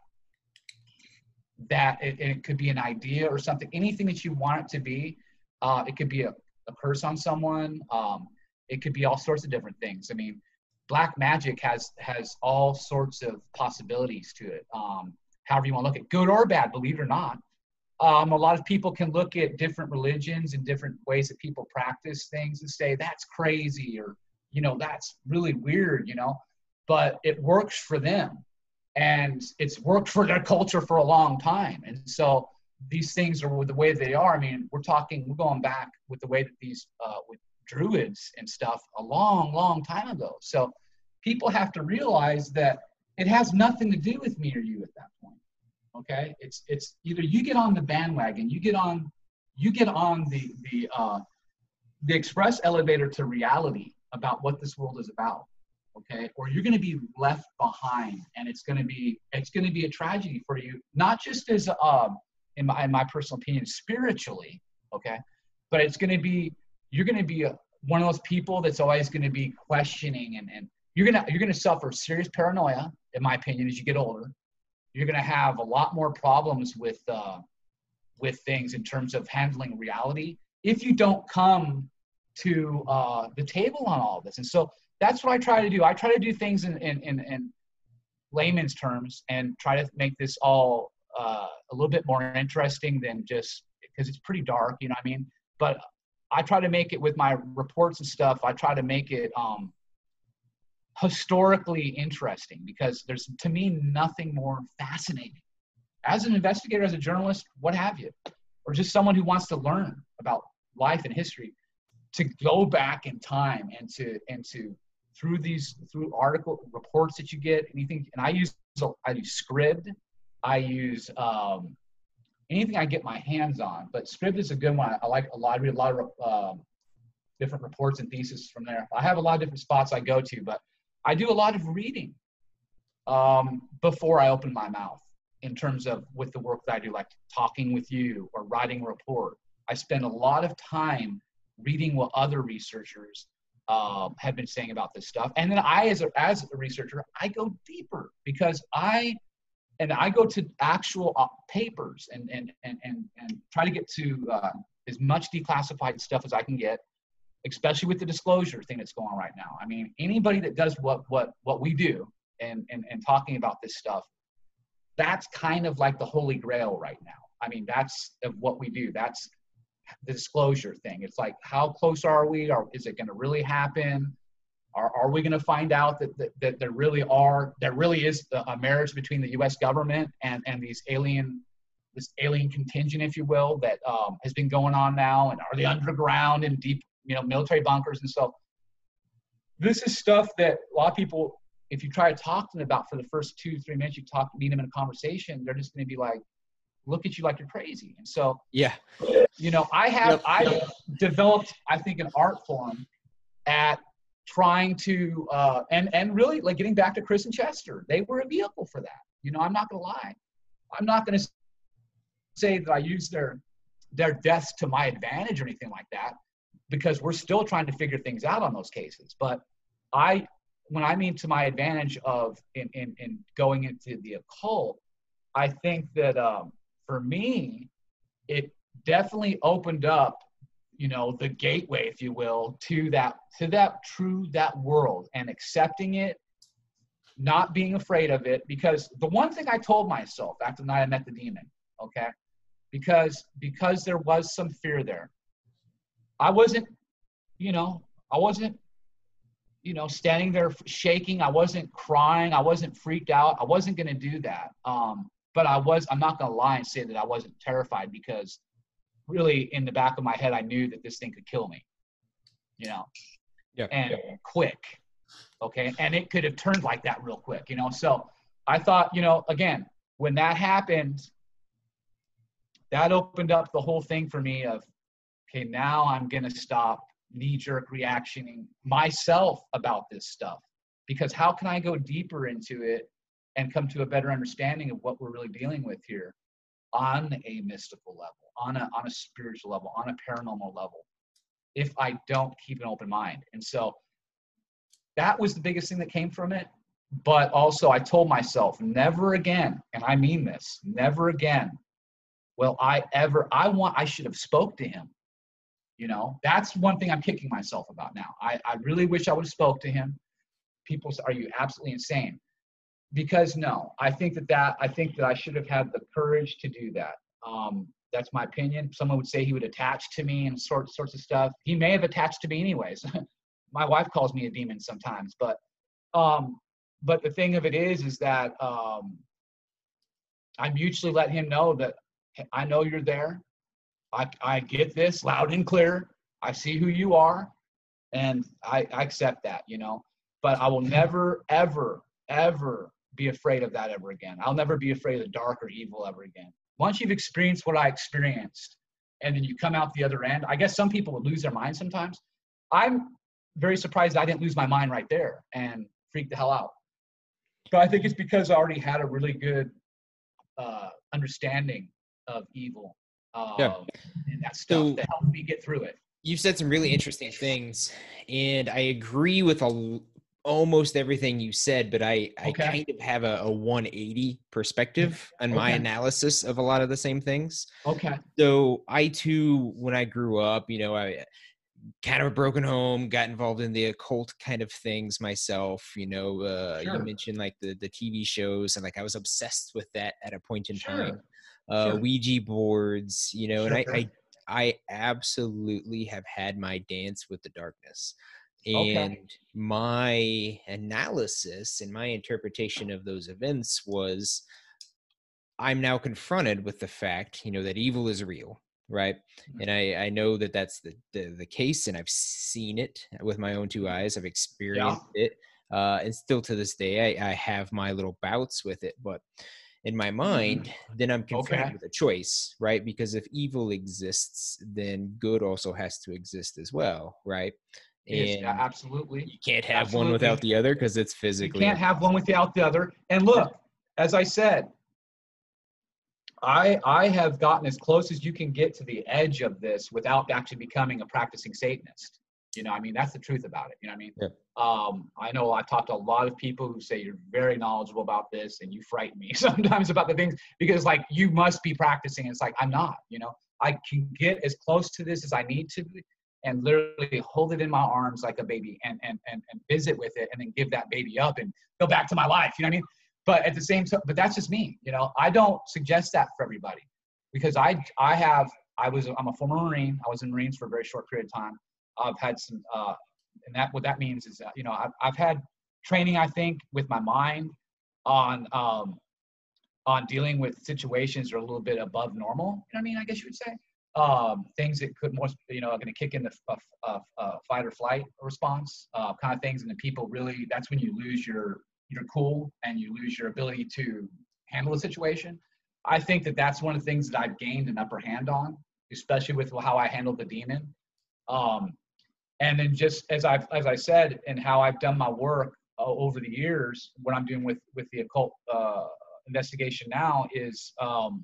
[SPEAKER 8] that it, it could be an idea or something, anything that you want it to be. Uh, it could be a, a curse on someone. Um, it could be all sorts of different things. I mean, black magic has, has all sorts of possibilities to it. Um, however you want to look at, good or bad, believe it or not. Um, a lot of people can look at different religions and different ways that people practice things and say, that's crazy, or, you know, that's really weird, you know, but it works for them. And it's worked for their culture for a long time. And so these things are the way they are. I mean, we're talking, we're going back with the way that these, uh, with druids and stuff a long, long time ago. So people have to realize that it has nothing to do with me or you at that point. Okay, it's it's either you get on the bandwagon, you get on, you get on the the uh, the express elevator to reality about what this world is about. Okay, or you're going to be left behind, and it's going to be it's going to be a tragedy for you, not just as uh, in my in my personal opinion, spiritually. Okay, but it's going to be you're going to be a, one of those people that's always going to be questioning, and and you're gonna you're gonna suffer serious paranoia, in my opinion, as you get older. You're going to have a lot more problems with uh, with things in terms of handling reality if you don't come to uh, the table on all of this. And so that's what I try to do. I try to do things in, in, in, in layman's terms and try to make this all uh, a little bit more interesting than just, because it's pretty dark, you know what I mean? But I try to make it with my reports and stuff. I try to make it um, historically interesting, because there's, to me, nothing more fascinating as an investigator, as a journalist, what have you, or just someone who wants to learn about life and history, to go back in time and to and to through these through article reports that you get, anything. And I use I use Scribd, I use um, anything I get my hands on, but Scribd is a good one. I like a lot. I read a lot of um, different reports and theses from there. I have a lot of different spots I go to, but I do a lot of reading um, before I open my mouth in terms of with the work that I do, like talking with you or writing a report. I spend a lot of time reading what other researchers uh, have been saying about this stuff. And then I, as a, as a researcher, I go deeper, because I, and I go to actual uh, papers and, and, and, and, and try to get to uh, as much declassified stuff as I can get, especially with the disclosure thing that's going on right now. I mean, anybody that does what what what we do and, and, and talking about this stuff, that's kind of like the holy grail right now. I mean, that's of what we do. That's the disclosure thing. It's like, how close are we? Or is it going to really happen? Are, are we going to find out that, that, that there really are, there really is a marriage between the U S government and, and these alien, this alien contingent, if you will, that um, has been going on now? And are they underground and deep, you know, military bunkers? And so this is stuff that a lot of people, if you try to talk to them about for the first two, three minutes, you talk, meet them in a conversation, they're just going to be like, look at you like you're crazy. And so,
[SPEAKER 3] yeah,
[SPEAKER 8] you know, I have, I developed, I think, an art form at trying to, uh, and, and really like getting back to Chris and Chester, they were a vehicle for that. You know, I'm not going to lie. I'm not going to say that I use their, their deaths to my advantage or anything like that, because we're still trying to figure things out on those cases. But I, when I mean to my advantage of in, in, in going into the occult, I think that um, for me, it definitely opened up, you know, the gateway, if you will, to that, to that true, that world, and accepting it, not being afraid of it. Because the one thing I told myself after the night I met the demon, okay, because, because there was some fear there. I wasn't, you know, I wasn't, you know, standing there shaking. I wasn't crying. I wasn't freaked out. I wasn't going to do that. Um, but I was, I'm not going to lie and say that I wasn't terrified, because really in the back of my head, I knew that this thing could kill me, you know,
[SPEAKER 3] yeah,
[SPEAKER 8] and
[SPEAKER 3] yeah.
[SPEAKER 8] quick. Okay. And it could have turned like that real quick, you know? So I thought, you know, again, when that happened, that opened up the whole thing for me of, okay, now I'm going to stop knee-jerk reactioning myself about this stuff, because how can I go deeper into it and come to a better understanding of what we're really dealing with here on a mystical level, on a, on a spiritual level, on a paranormal level, if I don't keep an open mind. And so that was the biggest thing that came from it. But also I told myself, never again, and I mean this, never again will I ever, I want, I should have spoke to him. You know, that's one thing I'm kicking myself about now. I, I really wish I would have spoke to him. People say, are you absolutely insane? Because no, I think that that, I think that I should have had the courage to do that. Um, that's my opinion. Someone would say he would attach to me and sorts, sorts of stuff. He may have attached to me anyways. My wife calls me a demon sometimes, but, um, but the thing of it is, is that, um, I mutually let him know that I know you're there. I, I get this loud and clear. I see who you are, and I, I accept that, you know, but I will never, ever, ever be afraid of that ever again. I'll never be afraid of the dark or evil ever again. Once you've experienced what I experienced, and then you come out the other end, I guess some people would lose their mind sometimes. I'm very surprised I didn't lose my mind right there and freak the hell out. But I think it's because I already had a really good uh, understanding of evil. Um, yeah. And that stuff so, that helped me get through it.
[SPEAKER 3] You've said some really interesting things, and I agree with a, almost everything you said, but I, I okay. kind of have a, a one eighty perspective on my okay. analysis of a lot of the same things.
[SPEAKER 8] Okay.
[SPEAKER 3] So I too, when I grew up, you know, I kind of a broken home, got involved in the occult kind of things myself, you know, uh, sure. you mentioned like the, the T V shows, and like I was obsessed with that at a point in sure. time. Uh, sure. Ouija boards, you know, sure, and I, I, I absolutely have had my dance with the darkness. And okay. my analysis and my interpretation of those events was, I'm now confronted with the fact, you know, that evil is real, right? Mm-hmm. And I, I know that that's the, the, the case, and I've seen it with my own two eyes. I've experienced yeah. it. Uh, and still to this day, I, I have my little bouts with it, but in my mind, then I'm confronted okay. with a choice, right? Because if evil exists, then good also has to exist as well, right? And
[SPEAKER 8] yes, absolutely.
[SPEAKER 3] You can't have
[SPEAKER 8] absolutely.
[SPEAKER 3] one without the other because it's physically.
[SPEAKER 8] You can't have one without the other. And look, as I said, I I have gotten as close as you can get to the edge of this without actually becoming a practicing Satanist. You know, I mean, that's the truth about it. You know what I mean?
[SPEAKER 3] Yeah.
[SPEAKER 8] Um, I know I've talked to a lot of people who say you're very knowledgeable about this, and you frighten me sometimes about the things, because like you must be practicing. It's like, I'm not, you know, I can get as close to this as I need to and literally hold it in my arms like a baby and, and, and, and visit with it, and then give that baby up and go back to my life. You know what I mean? But at the same time, but that's just me, you know, I don't suggest that for everybody, because I, I have, I was, I'm a former Marine. I was in Marines for a very short period of time. I've had some, uh, and that what that means is that, you know, I've, I've had training, I think, with my mind on um, on dealing with situations that are a little bit above normal. You know what I mean? I guess you would say um, things that could more, you know, are going to kick in the uh, uh, uh, fight or flight response, uh, kind of things. And then people really, that's when you lose your your cool and you lose your ability to handle a situation. I think that that's one of the things that I've gained an upper hand on, especially with how I handled the demon. Um, And then just as I've, as I said, and how I've done my work uh, over the years, what I'm doing with, with the occult uh, investigation now is, um,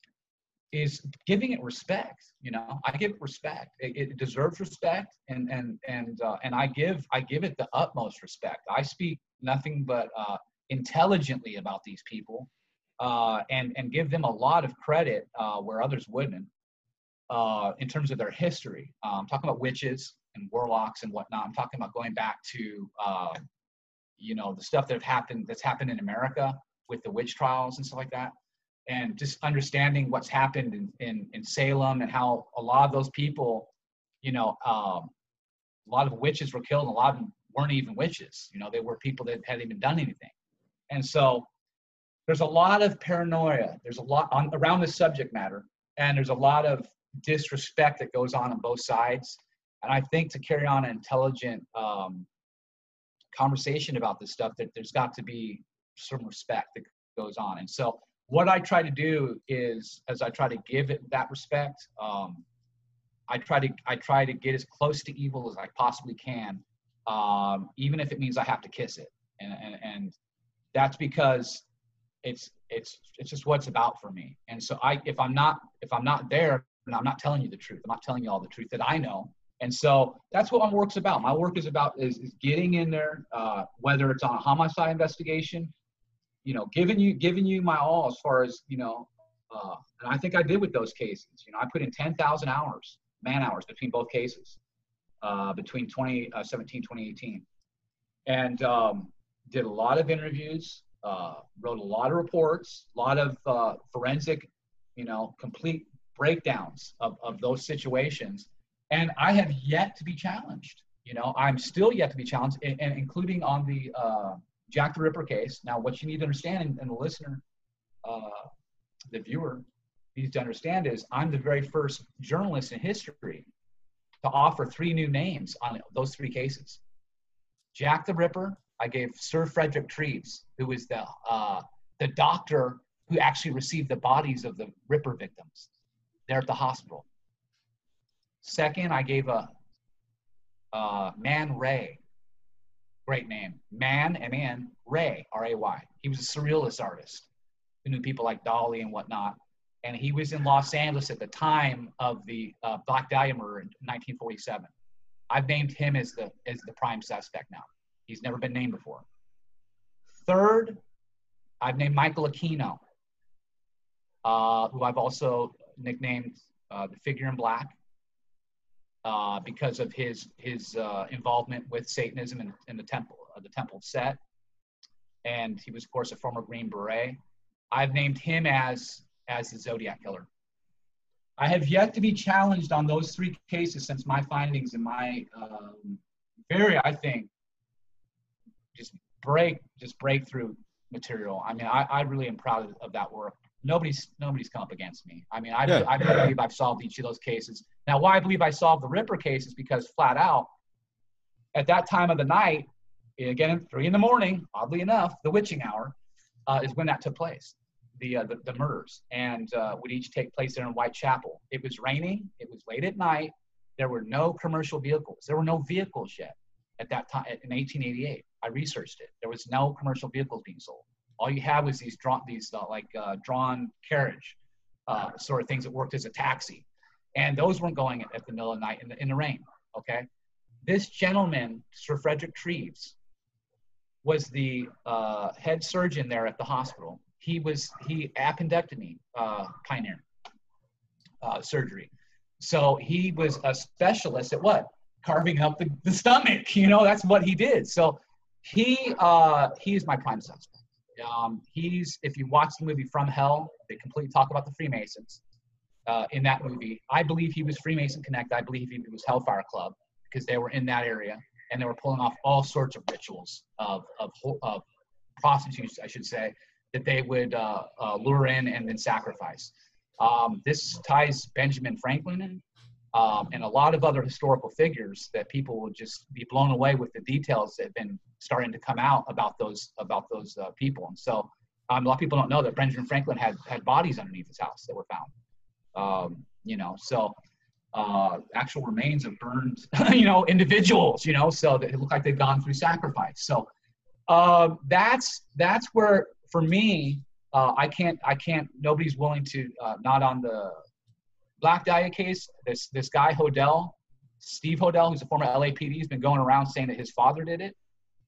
[SPEAKER 8] is giving it respect. You know, I give it respect. It, it deserves respect. And, and, and, uh, and I give, I give it the utmost respect. I speak nothing but uh, intelligently about these people uh, and, and give them a lot of credit uh, where others wouldn't uh, in terms of their history. Uh, I'm talking about witches and warlocks and whatnot. I'm talking about going back to, uh, you know, the stuff that have happened, that's happened in America with the witch trials and stuff like that. And just understanding what's happened in, in, in Salem, and how a lot of those people, you know, um, a lot of witches were killed, and a lot of them weren't even witches. You know, they were people that hadn't even done anything. And so there's a lot of paranoia. There's a lot on, around this subject matter, and there's a lot of disrespect that goes on on both sides. And I think to carry on an intelligent um, conversation about this stuff, that there's got to be some respect that goes on. And so what I try to do is, as I try to give it that respect, um, I try to I try to get as close to evil as I possibly can, um, even if it means I have to kiss it. And, and, and that's because it's it's it's just what it's about for me. And so I if I'm not if I'm not there, and I'm not telling you the truth, I'm not telling you all the truth that I know. And so that's what my work's about. My work is about is, is getting in there, uh, whether it's on a homicide investigation, you know, giving you giving you my all as far as, you know, uh, and I think I did with those cases. You know, I put in ten thousand hours, man hours between both cases, uh, between twenty seventeen, twenty eighteen, and um, did a lot of interviews, uh, wrote a lot of reports, a lot of uh, forensic, you know, complete breakdowns of, of those situations. And I have yet to be challenged. You know, I'm still yet to be challenged, and, and including on the uh, Jack the Ripper case. Now, what you need to understand, and, and the listener, uh, the viewer needs to understand is I'm the very first journalist in history to offer three new names on those three cases. Jack the Ripper, I gave Sir Frederick Treves, who was the uh, the doctor who actually received the bodies of the Ripper victims there at the hospital. Second, I gave a uh, Man Ray, great name, Man, M A N, Ray, R A Y. He was a surrealist artist who knew people like Dali and whatnot. And he was in Los Angeles at the time of the uh, Black Dahlia murder in nineteen forty-seven. I've named him as the as the prime suspect now. He's never been named before. Third, I've named Michael Aquino, uh, who I've also nicknamed uh, the Figure in Black. Uh, because of his his uh, involvement with Satanism in, in the temple, uh, the Temple of Set, and he was, of course, a former Green Beret. I've named him as as the Zodiac Killer. I have yet to be challenged on those three cases since my findings and my um, very, I think, just break just breakthrough material. I mean, I, I really am proud of, of that work. Nobody's nobody's come up against me. I mean, I,
[SPEAKER 3] Yeah.
[SPEAKER 8] I believe I've solved each of those cases. Now, why I believe I solved the Ripper case is because flat out, at that time of the night, again, three in the morning, oddly enough, the witching hour, uh, is when that took place, the, uh, the, the murders, and uh, would each take place there in Whitechapel. It was raining. It was late at night. There were no commercial vehicles. There were no vehicles yet at that time in eighteen eighty-eight. I researched it. There was no commercial vehicles being sold. All you had was these drawn, these uh, like uh, drawn carriage uh, sort of things that worked as a taxi. And those weren't going at the middle of the night in the, in the rain, okay? This gentleman, Sir Frederick Treves, was the uh, head surgeon there at the hospital. He was, he appendectomy, uh, pioneer uh, surgery. So he was a specialist at what? Carving up the, the stomach, you know, that's what he did. So he, uh, he is my prime suspect. Um, he's, if you watch the movie From Hell, they completely talk about the Freemasons uh, in that movie. I believe he was Freemason Connect. I believe he was Hellfire Club because they were in that area and they were pulling off all sorts of rituals of, of, of prostitutes, I should say, that they would uh, uh, lure in and then sacrifice. Um, this ties Benjamin Franklin in, um, and a lot of other historical figures that people will just be blown away with the details that have been starting to come out about those about those uh, people. And so um, a lot of people don't know that Benjamin Franklin had had bodies underneath his house that were found. Um, you know, so uh, actual remains of burned, you know, individuals. You know, so that it looked like they'd gone through sacrifice. So uh, that's that's where for me, uh, I can't I can't. Nobody's willing to uh, not on the Black Dahlia case. This this guy Hodel, Steve Hodel, who's a former L A P D, has been going around saying that his father did it.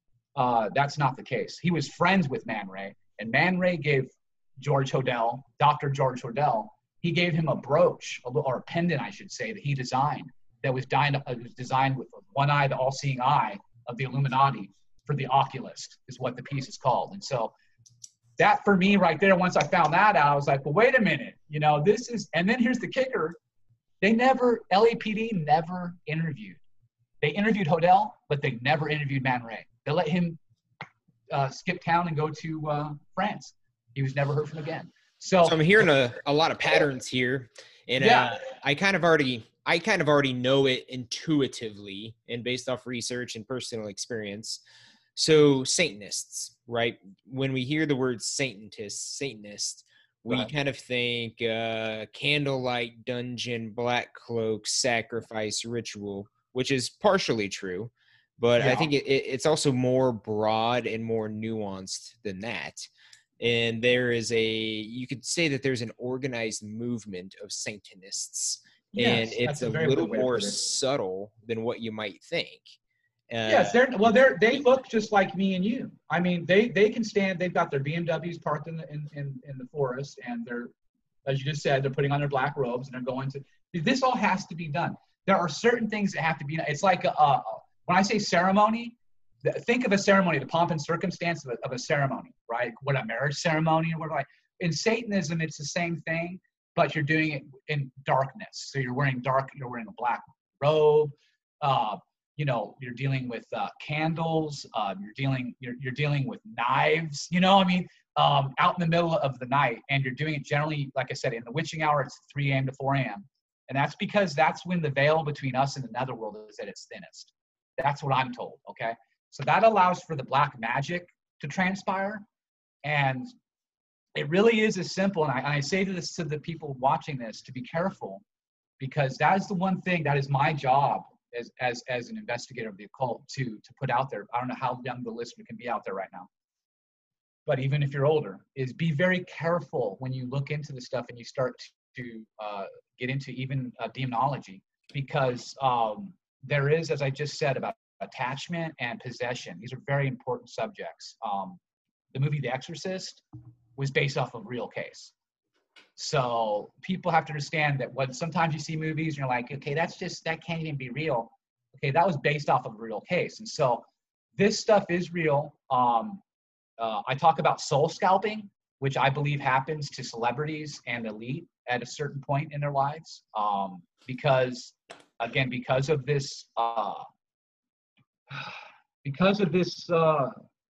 [SPEAKER 8] Uh, that's not the case. He was friends with Man Ray, and Man Ray gave George Hodel, Doctor George Hodel, he gave him a brooch, a little, or a pendant, I should say, that he designed, that was, dined, uh, was designed with one eye, the all-seeing eye of the Illuminati for the oculist, is what the piece is called. And so that, for me, right there, once I found that out, I was like, well, wait a minute, you know, this is, and then here's the kicker. They never, L A P D never interviewed. They interviewed Hodel, but they never interviewed Man Ray. They let him uh, skip town and go to uh, France. He was never heard from again. So,
[SPEAKER 3] so I'm hearing a, a lot of patterns here, and
[SPEAKER 8] yeah.
[SPEAKER 3] uh, I kind of already I kind of already know it intuitively and based off research and personal experience. So Satanists, right? When we hear the word Satanist, Satanist, we
[SPEAKER 8] Right.
[SPEAKER 3] kind of think uh, candlelight, dungeon, black cloak, sacrifice, ritual, which is partially true. But
[SPEAKER 8] Yeah.
[SPEAKER 3] I think it, it, it's also more broad and more nuanced than that. And there is a, you could say that there's an organized movement of Satanists.
[SPEAKER 8] Yes,
[SPEAKER 3] and it's
[SPEAKER 8] that's a
[SPEAKER 3] a
[SPEAKER 8] very
[SPEAKER 3] little
[SPEAKER 8] good way to
[SPEAKER 3] more
[SPEAKER 8] put it.
[SPEAKER 3] subtle than what you might think. Uh,
[SPEAKER 8] Yes, they're well. They're they look just like me and you. I mean, they they can stand. They've got their B M Ws parked in the in, in, in the forest, and they're, as you just said, they're putting on their black robes and they're going to. This all has to be done. There are certain things that have to be. It's like a, a when I say ceremony, think of a ceremony, the pomp and circumstance of a, of a ceremony, right? What a marriage ceremony or what like in Satanism, it's the same thing, but you're doing it in darkness. So you're wearing dark. You're wearing a black robe. Uh, You know, you're dealing with uh, candles. Um, you're dealing, you're you're dealing with knives. You know, I mean, um, out in the middle of the night, and you're doing it generally, like I said, in the witching hour. It's three a m to four a m, and that's because that's when the veil between us and the netherworld is at its thinnest. That's what I'm told. Okay, so that allows for the black magic to transpire, and it really is as simple. And I, and I say to this to the people watching this to be careful, because that is the one thing that is my job. As, as as an investigator of the occult to to put out there. I don't know how young the listener can be out there right now, but even if you're older, is be very careful when you look into the stuff and you start to uh, get into even uh, demonology, because um, there is, as I just said, about attachment and possession. These are very important subjects. Um, the movie The Exorcist was based off of a real case. So people have to understand that what sometimes you see movies and you're like, okay, that's just, that can't even be real. Okay, that was based off of a real case. And so this stuff is real. Um, uh, I talk about soul scalping, which I believe happens to celebrities and elite at a certain point in their lives. Um, because, again, because of this, uh, because of this uh,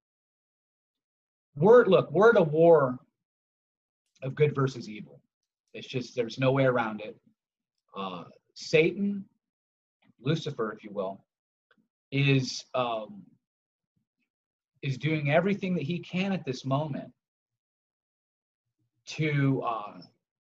[SPEAKER 8] word, look, we're at a war of good versus evil. It's just, there's no way around it. Uh, Satan, Lucifer, if you will, is um, is doing everything that he can at this moment to uh,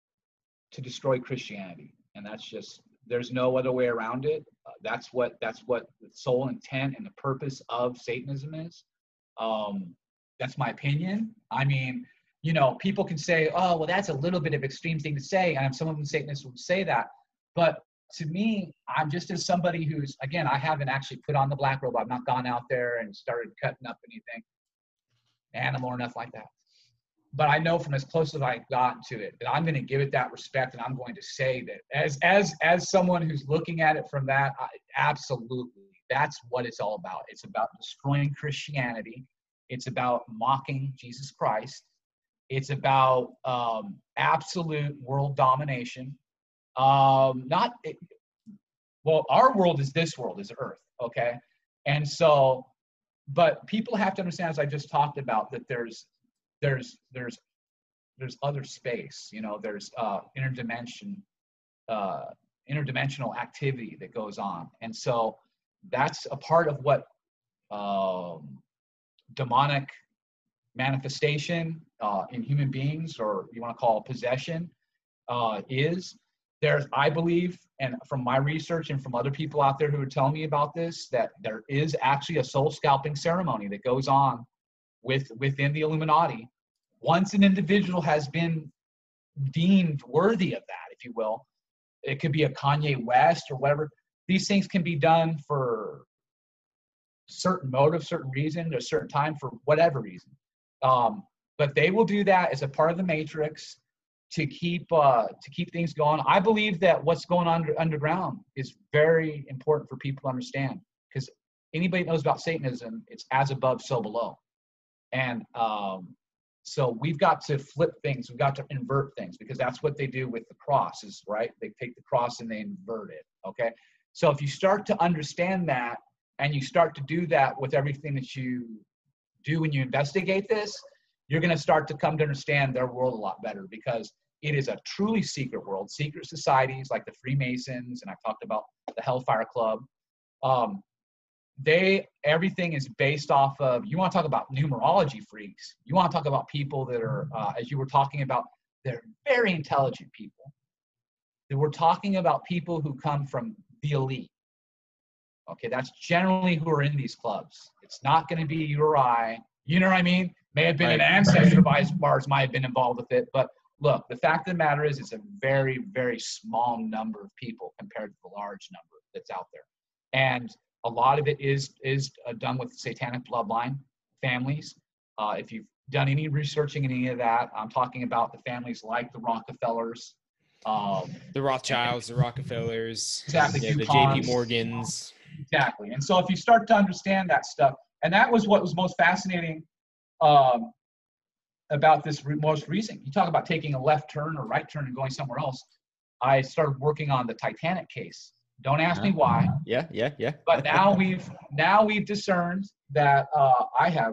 [SPEAKER 8] to destroy Christianity, and that's just, there's no other way around it. Uh, that's what that's what the sole intent and the purpose of Satanism is. Um, that's my opinion. I mean, you know, people can say, oh, well, that's a little bit of extreme thing to say. And some of them Satanists would say that. But to me, I'm just as somebody who's, again, I haven't actually put on the black robe. I've not gone out there and started cutting up anything, animal or nothing like that. But I know from as close as I've gotten to it that I'm going to give it that respect. And I'm going to say that as as as someone who's looking at it from that, I, absolutely, that's what it's all about. It's about destroying Christianity. It's about mocking Jesus Christ. It's about um, absolute world domination. Um, not, it, well, our world is this world, is Earth, okay? And so, but people have to understand, as I just talked about, that there's, there's, there's, there's other space. You know, there's uh, interdimension, uh, interdimensional activity that goes on, and so that's a part of what um, demonic manifestation uh, in human beings, or you want to call it possession, uh, is. There's, I believe, and from my research and from other people out there who are telling me about this, that there is actually a soul scalping ceremony that goes on with within the Illuminati. Once an individual has been deemed worthy of that, if you will, it could be a Kanye West or whatever. These things can be done for certain motive, certain reason, a certain time, for whatever reason. Um, but they will do that as a part of the matrix to keep uh, to keep things going. I believe that what's going on under, underground is very important for people to understand, because anybody that knows about Satanism, it's as above, so below. And um, so we've got to flip things. We've got to invert things, because that's what they do with the cross, is right. They take the cross and they invert it. Okay. So if you start to understand that, and you start to do that with everything that you do when you investigate this, you're going to start to come to understand their world a lot better, because it is a truly secret world. Secret societies like the Freemasons, and I talked about the Hellfire Club. Um, they, everything is based off of, you want to talk about numerology freaks. You want to talk about people that are, uh, as you were talking about, they're very intelligent people. That we're talking about people who come from the elite. Okay, that's generally who are in these clubs. It's not going to be you or I. You know what I mean? May have been an
[SPEAKER 3] Right.
[SPEAKER 8] ancestor of ours might have been involved with it. But look, the fact of the matter is it's a very, very small number of people compared to the large number that's out there. And a lot of it is is uh, done with satanic bloodline families. Uh, if you've done any researching in any of that, I'm talking about the families like the Rockefellers, um,
[SPEAKER 3] The Rothschilds, the Rockefellers,
[SPEAKER 8] Exactly,
[SPEAKER 3] yeah, the J P
[SPEAKER 8] Yukons.
[SPEAKER 3] Morgans.
[SPEAKER 8] Exactly. And so if you start to understand that stuff, and that was what was most fascinating um, about this re- most recent, you talk about taking a left turn or right turn and going somewhere else. I started working on the Titanic case. Don't ask me why,
[SPEAKER 3] Yeah, yeah, yeah.
[SPEAKER 8] but now we've now we've discerned that uh, I have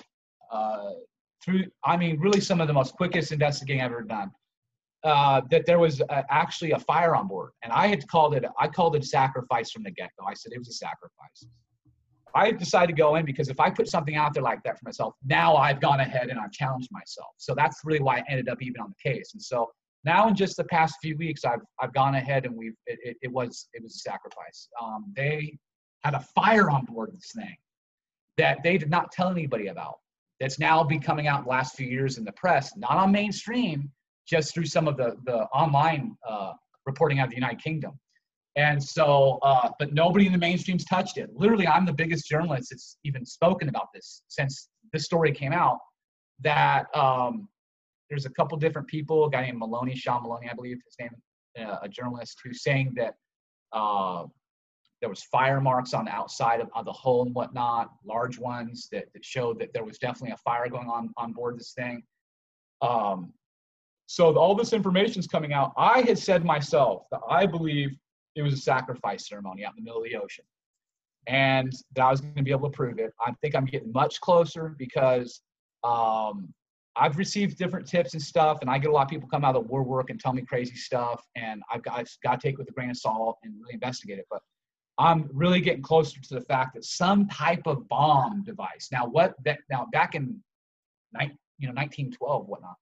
[SPEAKER 8] uh, through, I mean, really some of the most quickest investigating I've ever done. Uh, that there was uh, actually a fire on board, and I had called it. I called it a sacrifice from the get-go. I said it was a sacrifice. I decided to go in because if I put something out there like that for myself, now I've gone ahead and I've challenged myself. So that's really why I ended up even on the case. And so now in just the past few weeks, I've I've gone ahead and we've it, it, it was it was a sacrifice. Um, they had a fire on board this thing that they did not tell anybody about. That's now been coming out in the last few years in the press, not on mainstream, just through some of the, the online uh, reporting out of the United Kingdom. And so, uh, but nobody in the mainstream's touched it. Literally, I'm the biggest journalist that's even spoken about this since this story came out, that um, there's a couple different people, a guy named Maloney, Sean Maloney, I believe his name, uh, a journalist, who's saying that uh, there was fire marks on the outside of, of the hull and whatnot, large ones that, that showed that there was definitely a fire going on on board this thing. Um, So all this information is coming out. I had said myself that I believe it was a sacrifice ceremony out in the middle of the ocean, and that I was going to be able to prove it. I think I'm getting much closer because um, I've received different tips and stuff, and I get a lot of people come out of the woodwork and tell me crazy stuff, and I've got, I've got to take it with a grain of salt and really investigate it. But I'm really getting closer to the fact that some type of bomb device. Now, what that now back in you know nineteen twelve, whatnot.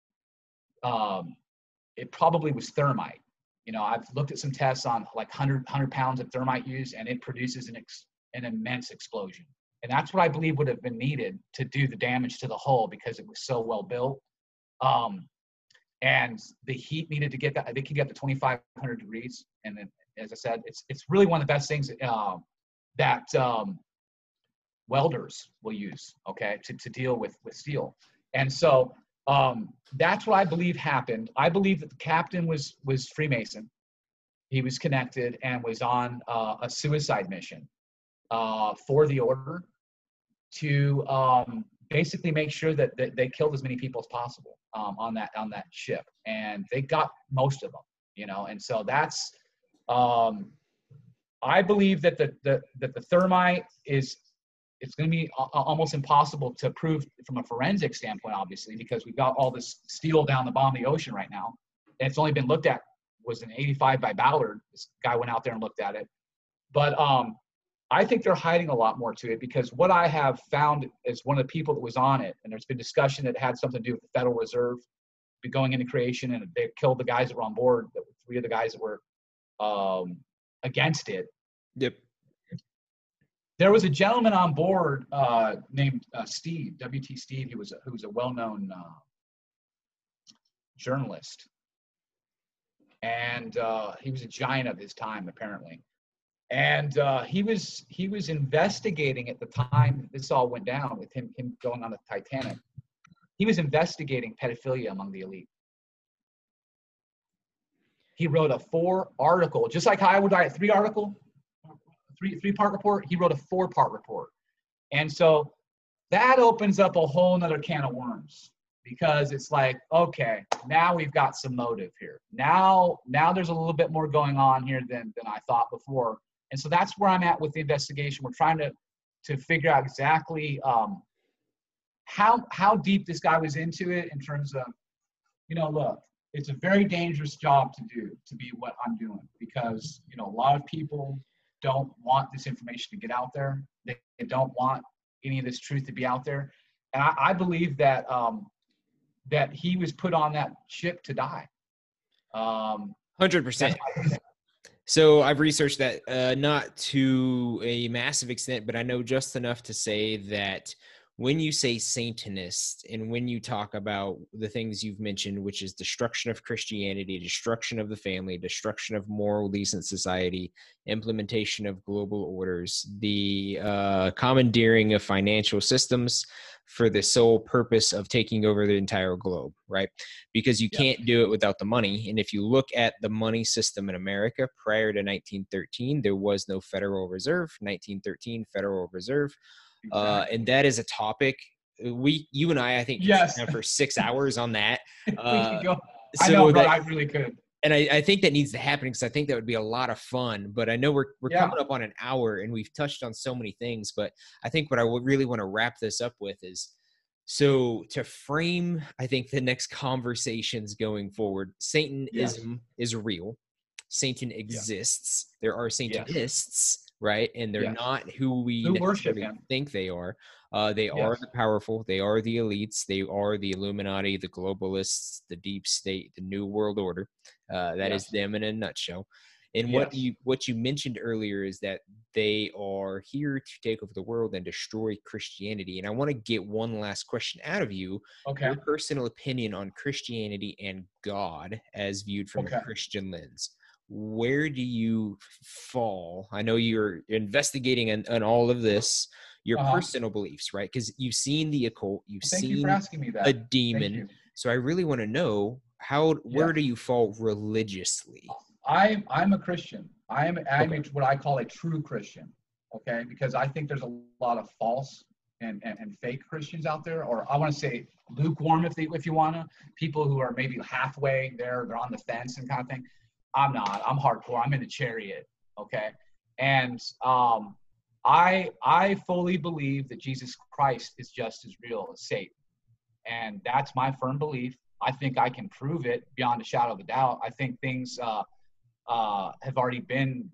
[SPEAKER 8] Um, it probably was thermite. You know, I've looked at some tests on like one hundred, one hundred pounds of thermite used, and it produces an, ex, an immense explosion. And that's what I believe would have been needed to do the damage to the hull because it was so well built. Um, and the heat needed to get that, I think you get to twenty-five hundred degrees. And then, as I said, it's it's really one of the best things uh, that um, welders will use, okay, to, to deal with, with steel. And so, Um, that's what I believe happened. I believe that the captain was was Freemason. He was connected and was on uh, a suicide mission uh, for the order to um, basically make sure that, that they killed as many people as possible um, on that on that ship, and they got most of them. You know, and so that's. Um, I believe that the, the that the thermite is. It's going to be a- almost impossible to prove from a forensic standpoint, obviously, because we've got all this steel down the bottom of the ocean right now. And it's only been looked at, was an eighty-five by Ballard. This guy went out there and looked at it. But um, I think they're hiding a lot more to it because what I have found is one of the people that was on it, and there's been discussion that had something to do with the Federal Reserve going into creation, and they killed the guys that were on board, that were three of the guys that were um, against it.
[SPEAKER 3] Yep.
[SPEAKER 8] There was a gentleman on board uh, named uh, Steve, W T Steve. He was a, who was a well-known uh, journalist, and uh, he was a giant of his time, apparently. And uh, he was he was investigating at the time this all went down with him him going on the Titanic. He was investigating pedophilia among the elite. He wrote a four article, just like how I would write a three article. Three three part report. He wrote a four part report, and so that opens up a whole nother can of worms because it's like, okay, now we've got some motive here. Now now there's a little bit more going on here than than I thought before, and so that's where I'm at with the investigation. We're trying to to figure out exactly um, how how deep this guy was into it in terms of, you know, look, it's a very dangerous job to do to be what I'm doing because you know a lot of people don't want this information to get out there. They, they don't want any of this truth to be out there. And I, I believe that um, that he was put on that ship to die. Um,
[SPEAKER 3] one hundred percent. So I've researched that, uh, not to a massive extent, but I know just enough to say that when you say Satanist and when you talk about the things you've mentioned, which is destruction of Christianity, destruction of the family, destruction of moral, decent society, implementation of global orders, the uh, commandeering of financial systems for the sole purpose of taking over the entire globe, right? Because you can't do it without the money. And if you look at the money system in America prior to nineteen thirteen, there was no Federal Reserve. nineteen thirteen Federal Reserve. Exactly. Uh, and that is a topic we, you and I, I think,
[SPEAKER 8] yes.
[SPEAKER 3] can for six hours on that.
[SPEAKER 8] Uh, we could go. I
[SPEAKER 3] so
[SPEAKER 8] know, bro,
[SPEAKER 3] that,
[SPEAKER 8] I really could.
[SPEAKER 3] And I, I think that needs to happen because I think that would be a lot of fun. But I know we're we're
[SPEAKER 8] yeah.
[SPEAKER 3] coming up on an hour and we've touched on so many things. But I think what I would really want to wrap this up with is, so to frame, I think, the next conversations going forward, Satanism yes. is real. Satan exists. Yeah. There are Satanists. Yes. Right. And they're yes. not who we
[SPEAKER 8] who worship him.
[SPEAKER 3] think they are. Uh, they yes. are the powerful. They are the elites. They are the Illuminati, the globalists, the deep state, the new world order. Uh, that yes. is them in a nutshell. And yes. what you what you mentioned earlier is that they are here to take over the world and destroy Christianity. And I want to get one last question out of you.
[SPEAKER 8] Okay.
[SPEAKER 3] Your personal opinion on Christianity and God as viewed from
[SPEAKER 8] okay.
[SPEAKER 3] a Christian lens. Where do you fall? I know you're investigating on, on all of this, your uh-huh. personal beliefs, right? Because you've seen the occult, you've
[SPEAKER 8] well, thank
[SPEAKER 3] seen
[SPEAKER 8] you for asking me that.
[SPEAKER 3] a demon. So I really want to know how, where yeah. do you fall religiously?
[SPEAKER 8] I, I'm a Christian. I am I'm okay. a, what I call a true Christian, okay? Because I think there's a lot of false and, and, and fake Christians out there, or I want to say lukewarm if, they, if you want to, people who are maybe halfway there, they're on the fence and kind of thing. I'm not. I'm hardcore. I'm in the chariot. Okay. And um, I I fully believe that Jesus Christ is just as real as Satan. And that's my firm belief. I think I can prove it beyond a shadow of a doubt. I think things uh, uh, have already been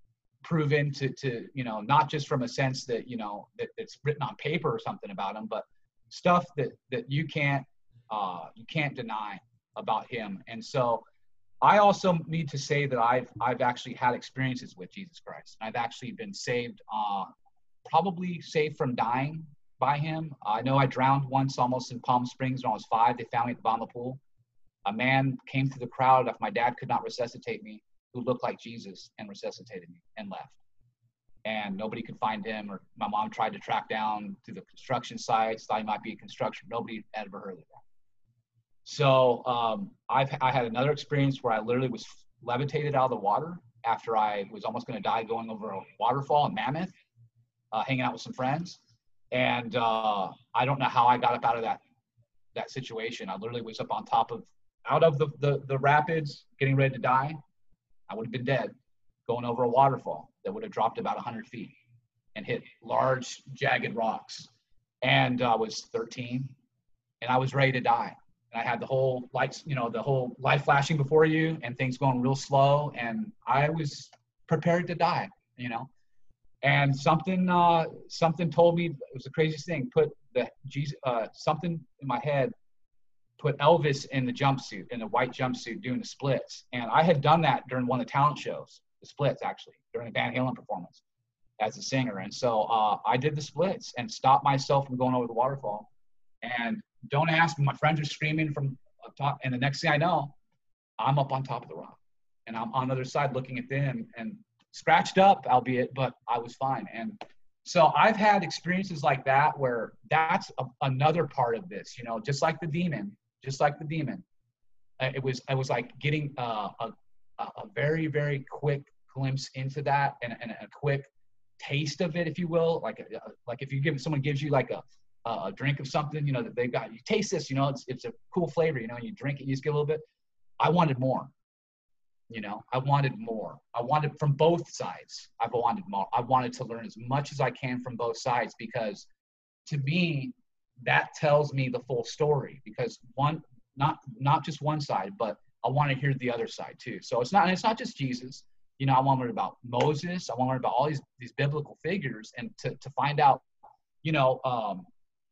[SPEAKER 8] proven to, to, you know, not just from a sense that, you know, that it's written on paper or something about him, but stuff that, that you can't, uh, you can't deny about him. And so, I also need to say that I've I've actually had experiences with Jesus Christ. I've actually been saved, uh, probably saved from dying by him. I know I drowned once almost in Palm Springs when I was five. They found me at the bottom of the pool. A man came through the crowd after my dad could not resuscitate me, who looked like Jesus, and resuscitated me and left. And nobody could find him. Or my mom tried to track down through the construction sites, thought he might be a construction. Nobody had ever heard of that. So um, I've I had another experience where I literally was levitated out of the water after I was almost going to die going over a waterfall in Mammoth, uh, hanging out with some friends. And uh, I don't know how I got up out of that that situation. I literally was up on top of, out of the, the, the rapids, getting ready to die. I would have been dead, going over a waterfall that would have dropped about one hundred feet and hit large, jagged rocks. And I was thirteen, and I was ready to die. And I had the whole lights, you know, the whole light flashing before you and things going real slow. And I was prepared to die, you know. And something, uh, something told me, it was the craziest thing, put the Jesus, uh, something in my head, put Elvis in the jumpsuit, in the white jumpsuit, doing the splits. And I had done that during one of the talent shows, the splits actually, during a Van Halen performance as a singer. And so uh, I did the splits and stopped myself from going over the waterfall. And don't ask me, my friends are screaming from up top. And the next thing I know, I'm up on top of the rock. And I'm on the other side looking at them and scratched up, albeit, but I was fine. And so I've had experiences like that where that's a, another part of this, you know, just like the demon, just like the demon. It was, it was like getting uh, a, a very, very quick glimpse into that and, and a quick taste of it, if you will. Like, like if you give someone gives you like a, a drink of something, you know, that they've got, you taste this, you know, it's, it's a cool flavor, you know, you drink it, you just get a little bit. I wanted more. You know, I wanted more. I wanted from both sides. I wanted more. I wanted to learn as much as I can from both sides, because to me, that tells me the full story, because one, not, not just one side, but I want to hear the other side too. So it's not, and it's not just Jesus, you know, I want to learn about Moses. I want to learn about all these, these biblical figures, and to, to find out, you know, um,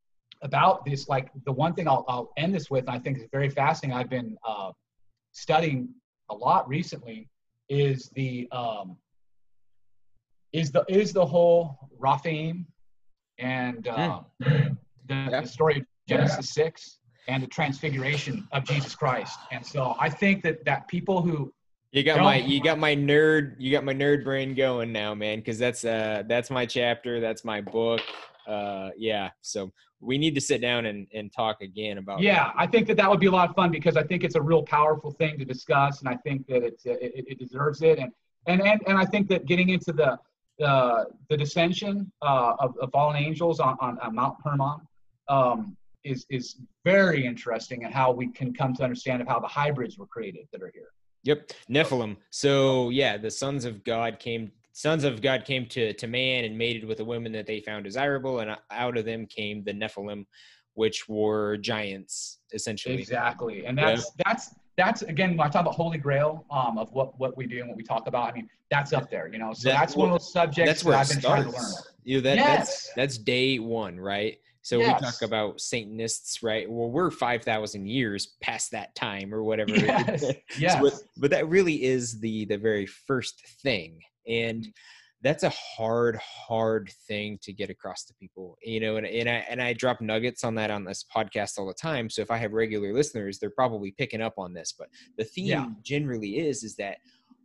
[SPEAKER 8] about this. Like the one thing I'll, I'll end this with, and I think is very fascinating, I've been uh, studying a lot recently, is the um, is the is the whole Raphaim and uh,
[SPEAKER 3] mm.
[SPEAKER 8] the,
[SPEAKER 3] Yeah.
[SPEAKER 8] the story of Genesis six and the transfiguration of Jesus Christ. And so I think that that people who
[SPEAKER 3] You got
[SPEAKER 8] don't-
[SPEAKER 3] my you got my nerd you got my nerd brain going now, man, because that's uh that's my chapter, that's my book. Uh yeah, so we need to sit down and, and talk again about
[SPEAKER 8] Yeah, I think that that would be a lot of fun because I think it's a real powerful thing to discuss, and I think that it's, it, it deserves it. And, and and and I think that getting into the uh, the dissension uh, of, of fallen angels on, on, on Mount Hermon um, is is very interesting, and how we can come to understand of how the hybrids were created that are here.
[SPEAKER 3] Yep, Nephilim. So yeah, the sons of God came. Sons of God came to, to man and mated with a woman that they found desirable, and out of them came the Nephilim, which were giants, essentially.
[SPEAKER 8] Exactly, and that's
[SPEAKER 3] Yeah.
[SPEAKER 8] that's that's again when I talk about Holy Grail um, of what what we do and what we talk about. I mean, that's up there, you know. So
[SPEAKER 3] That-
[SPEAKER 8] that's one of those subjects
[SPEAKER 3] That's where
[SPEAKER 8] that
[SPEAKER 3] it
[SPEAKER 8] I've been trying to learn.
[SPEAKER 3] starts. You know, that,
[SPEAKER 8] Yes.
[SPEAKER 3] that's that's day one, right? So
[SPEAKER 8] Yes.
[SPEAKER 3] we talk about Satanists, right? Well, we're five thousand years past that time or whatever.
[SPEAKER 8] Yes,
[SPEAKER 3] So,
[SPEAKER 8] yes.
[SPEAKER 3] but, but that really is the the very first thing. And that's a hard, hard thing to get across to people, you know, and, and I, and I drop nuggets on that on this podcast all the time. So if I have regular listeners, they're probably picking up on this, but the theme
[SPEAKER 8] Yeah.
[SPEAKER 3] generally is, is that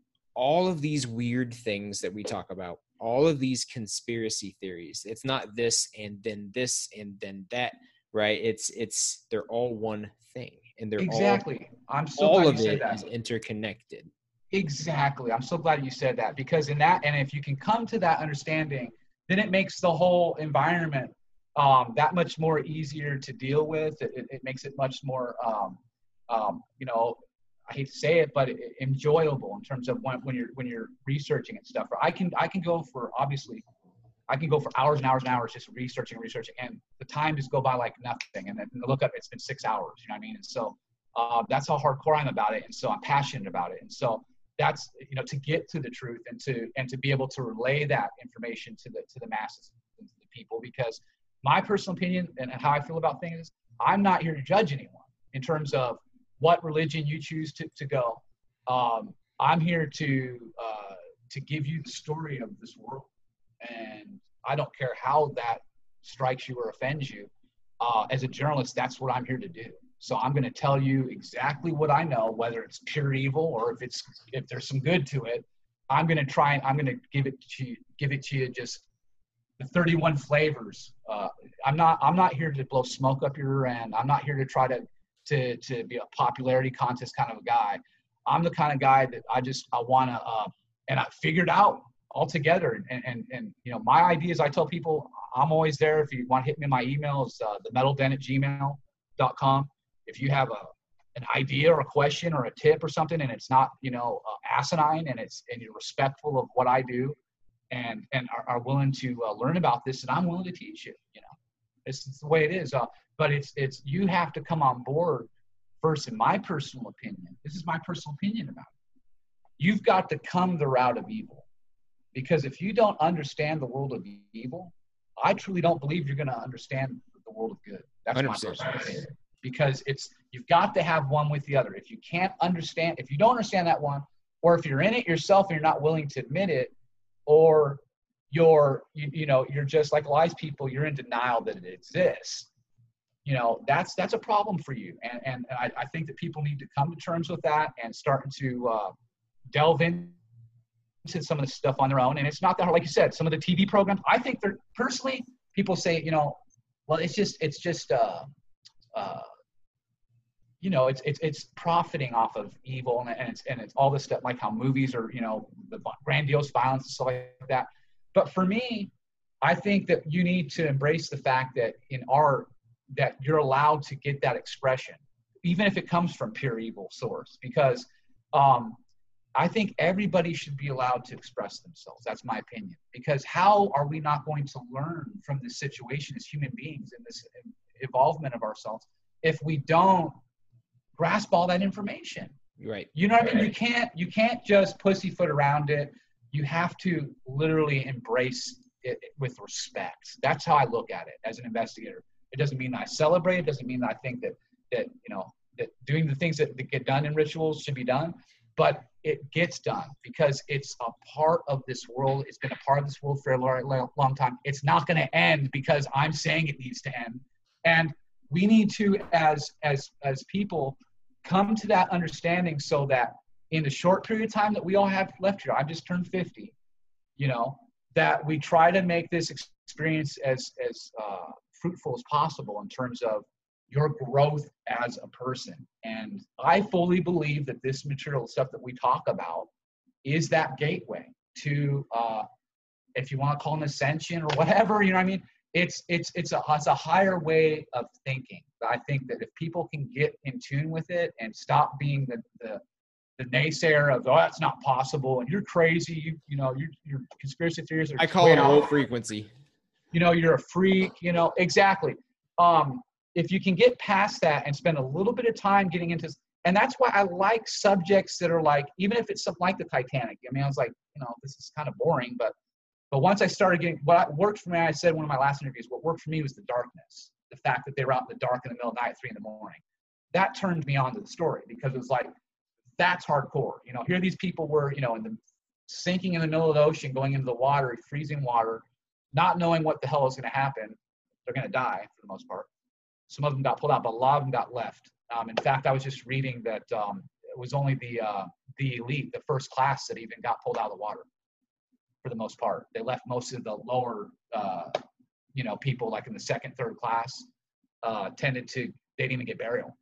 [SPEAKER 3] all of these weird things that we talk about, all of these conspiracy theories, it's not this and then this and then that, right? It's, it's, they're all one thing, and they're
[SPEAKER 8] Exactly. I'm
[SPEAKER 3] all,
[SPEAKER 8] so
[SPEAKER 3] all
[SPEAKER 8] glad
[SPEAKER 3] of
[SPEAKER 8] you said
[SPEAKER 3] it
[SPEAKER 8] that.
[SPEAKER 3] is interconnected.
[SPEAKER 8] Exactly. I'm so glad you said that, because in that, and if you can come to that understanding, then it makes the whole environment um, that much more easier to deal with. It, it, it makes it much more, um, um, you know, I hate to say it, but it, enjoyable in terms of when, when you're when you're researching and stuff. I can I can go for obviously, I can go for hours and hours and hours just researching and researching, and the time just go by like nothing. And then look up, it's been six hours. You know what I mean? And so uh, that's how hardcore I'm about it, and so I'm passionate about it, and so. That's, you know, to get to the truth and to and to be able to relay that information to the to the masses and to the people, because my personal opinion and how I feel about things is I'm not here to judge anyone in terms of what religion you choose to, to go. Um, I'm here to uh, to give you the story of this world, and I don't care how that strikes you or offends you. Uh, as a journalist, that's what I'm here to do. So I'm going to tell you exactly what I know, whether it's pure evil or if it's if there's some good to it. I'm going to try and I'm going to give it to you, give it to you just the thirty-one flavors. Uh, I'm not I'm not here to blow smoke up your end. I'm not here to try to to to be a popularity contest kind of a guy. I'm the kind of guy that I just I want to uh, and I figured out altogether. And and and you know, my ideas, I tell people I'm always there. If you want to hit me, my email is uh, the metal den at gmail dot com. If you have a an idea or a question or a tip or something, and it's not, you know, uh, asinine, and it's and you're respectful of what I do, and and are, are willing to uh, learn about this, and I'm willing to teach you. You know, it's, it's the way it is. Uh, but it's it's you have to come on board first. In my personal opinion, this is my personal opinion about it. You've got to come the route of evil, because if you don't understand the world of evil, I truly don't believe you're going to understand the world of good. That's
[SPEAKER 3] one
[SPEAKER 8] my
[SPEAKER 3] hundred percent.
[SPEAKER 8] personal opinion. Because it's you've got to have one with the other. If you can't understand, if you don't understand that one, or if you're in it yourself and you're not willing to admit it, or you're you, you know you're just like wise people, you're in denial that it exists. You know, that's that's a problem for you. And and, and I, I think that people need to come to terms with that and starting to uh, delve into some of the stuff on their own. And it's not that hard, like you said, some of the T V programs. I think they're personally, people say, you know, well, it's just it's just. Uh, uh, you know, it's it's it's profiting off of evil, and, and it's and it's all this stuff, like how movies are, you know, the grandiose violence and stuff like that. But for me, I think that you need to embrace the fact that in art, that you're allowed to get that expression, even if it comes from pure evil source, because um, I think everybody should be allowed to express themselves. That's my opinion. Because how are we not going to learn from this situation as human beings in this evolvement of ourselves if we don't grasp all that information?
[SPEAKER 3] Right.
[SPEAKER 8] You know what I mean? You can't you can't just pussyfoot around it. You have to literally embrace it with respect. That's how I look at it as an investigator. It doesn't mean I celebrate. It doesn't mean I think that that you know that doing the things that, that get done in rituals should be done, but it gets done because it's a part of this world. It's been a part of this world for a long, long time. It's not going to end because I'm saying it needs to end. And we need to, as as as people, come to that understanding so that in the short period of time that we all have left here, I've just turned fifty, you know, that we try to make this experience as as uh, fruitful as possible in terms of your growth as a person. And I fully believe that this material stuff that we talk about is that gateway to, uh, if you want to call it an ascension or whatever, you know what I mean? It's it's it's a it's a higher way of thinking. I think that if people can get in tune with it and stop being the the, the naysayer of, oh, that's not possible and you're crazy, you you know, your your conspiracy theories are
[SPEAKER 3] I call it low frequency.
[SPEAKER 8] You know, you're a freak, you know, exactly. Um, if you can get past that and spend a little bit of time getting into, and that's why I like subjects that are like, even if it's something like the Titanic. I mean, I was like, you know, this is kind of boring, but But once I started getting, what worked for me, I said in one of my last interviews, what worked for me was the darkness. The fact that they were out in the dark in the middle of the night at three in the morning. That turned me on to the story because it was like, that's hardcore. You know, here these people were, you know, in the sinking in the middle of the ocean, going into the water, freezing water, not knowing what the hell is going to happen. They're going to die for the most part. Some of them got pulled out, but a lot of them got left. Um, in fact, I was just reading that um, it was only the uh, the elite, the first class, that even got pulled out of the water. For the most part, they left most of the lower, uh, you know, people like in the second, third class, uh, tended to, they didn't even get burial.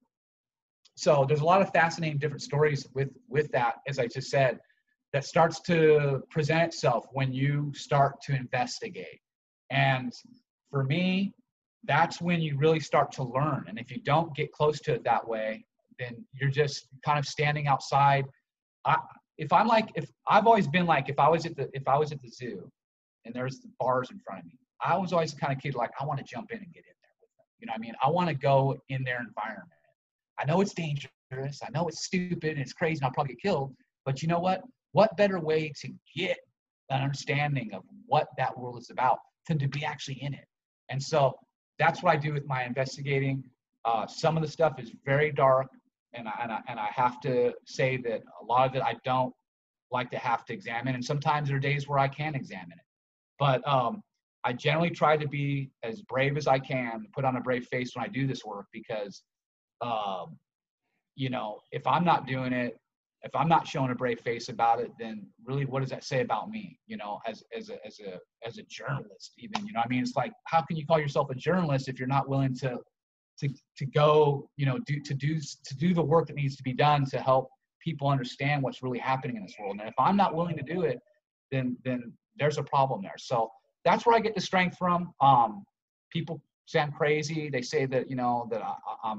[SPEAKER 8] So there's a lot of fascinating different stories with with that, as I just said, that starts to present itself when you start to investigate. And for me, that's when you really start to learn. And if you don't get close to it that way, then you're just kind of standing outside. I, If I'm like, if I've always been like, if I was at the, if I was at the zoo and there's the bars in front of me, I was always the kind of kid like, I want to jump in and get in there with them. You know what I mean? I want to go in their environment. I know it's dangerous. I know it's stupid and it's crazy and I'll probably get killed. But you know what? What better way to get an understanding of what that world is about than to be actually in it? And so that's what I do with my investigating. Uh, some of the stuff is very dark. And I, and, I, and I have to say that a lot of it I don't like to have to examine. And sometimes there are days where I can examine it. But um, I generally try to be as brave as I can, put on a brave face when I do this work because, um, you know, if I'm not doing it, if I'm not showing a brave face about it, then really what does that say about me, you know, as, as, a, as, a, as a journalist even, you know, I mean, it's like, how can you call yourself a journalist if you're not willing to To, to go, you know, do to do to do the work that needs to be done to help people understand what's really happening in this world. And if I'm not willing to do it, then then there's a problem there. So that's where I get the strength from. Um, people say I'm crazy. They say that, you know, that I, I'm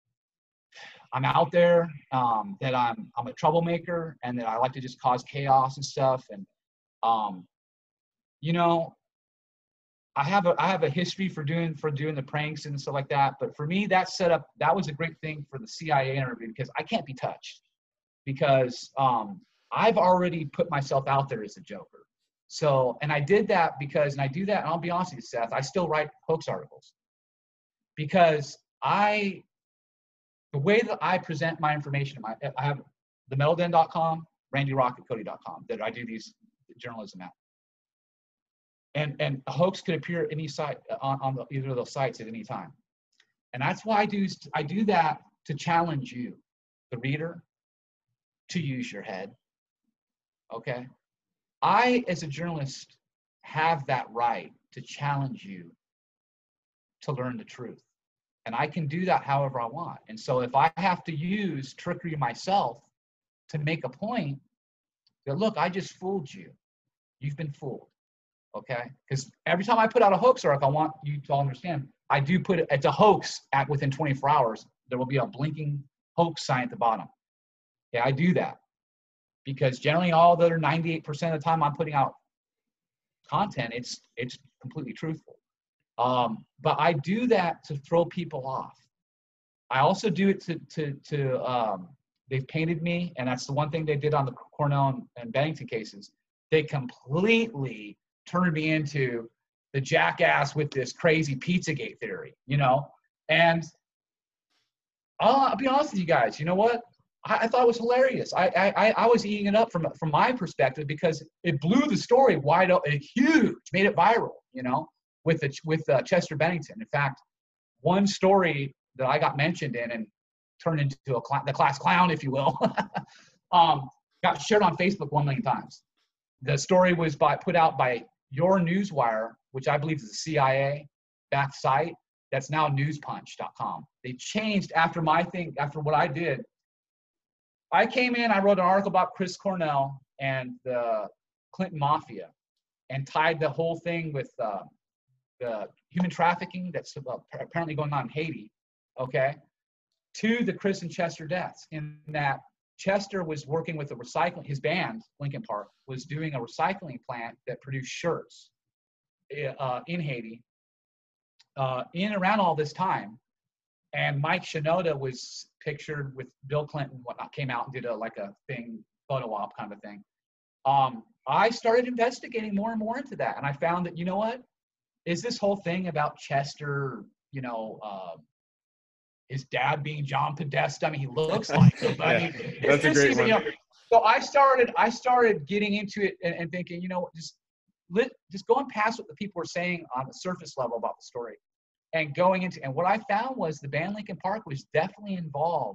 [SPEAKER 8] I'm out there, um, that I'm I'm a troublemaker, and that I like to just cause chaos and stuff. And um, you know. I have a I have a history for doing for doing the pranks and stuff like that. But for me, that setup that was a great thing for the C I A interview because I can't be touched because um, I've already put myself out there as a joker. So and I did that because and I do that and I'll be honest with you, Seth, I still write hoax articles because I the way that I present my information. My I have the metal den dot com, randy rocket cody dot com that I do these journalism at. And and a hoax could appear any site on, on the, either of those sites at any time. And that's why I do I do that to challenge you, the reader, to use your head. Okay? I, as a journalist, have that right to challenge you to learn the truth. And I can do that however I want. And so if I have to use trickery myself to make a point, that look, I just fooled you. You've been fooled. Okay, because every time I put out a hoax article, I want you to understand, I do put it, it's a hoax at within twenty-four hours, there will be a blinking hoax sign at the bottom. Yeah, I do that because generally all the other ninety-eight percent of the time I'm putting out content, it's it's completely truthful. Um, but I do that to throw people off. I also do it to, to, to um, they've painted me, and that's the one thing they did on the Cornell and, and Bennington cases. They completely turned me into the jackass with this crazy Pizzagate theory, you know? And I'll, I'll be honest with you guys, you know what? I, I thought it was hilarious. I, I I was eating it up from from my perspective because it blew the story wide open, huge, made it viral, you know, with the, with uh, Chester Bennington. In fact, one story that I got mentioned in and turned into a cl- the class clown, if you will, um, got shared on Facebook one million times. The story was by put out by Your Newswire, which I believe is a C I A-backed site. That's now news punch dot com. They changed after my thing, after what I did. I came in, I wrote an article about Chris Cornell and the Clinton Mafia and tied the whole thing with uh, the human trafficking that's apparently going on in Haiti, okay, to the Chris and Chester deaths, in that Chester was working with a recycling, his band, Linkin Park, was doing a recycling plant that produced shirts uh, in Haiti, uh, in and around all this time. And Mike Shinoda was pictured with Bill Clinton, whatnot, came out and did a, like a thing, photo op kind of thing. Um, I started investigating more and more into that. And I found that, you know what, is this whole thing about Chester, you know, uh, his dad being John Podesta? I mean, he looks like him. But
[SPEAKER 3] Yeah,
[SPEAKER 8] I mean,
[SPEAKER 3] that's a great
[SPEAKER 8] even,
[SPEAKER 3] one.
[SPEAKER 8] you know, so I started, I started getting into it and, and thinking, you know, just let, just going past what the people were saying on the surface level about the story, and going into, and what I found was the band Linkin Park was definitely involved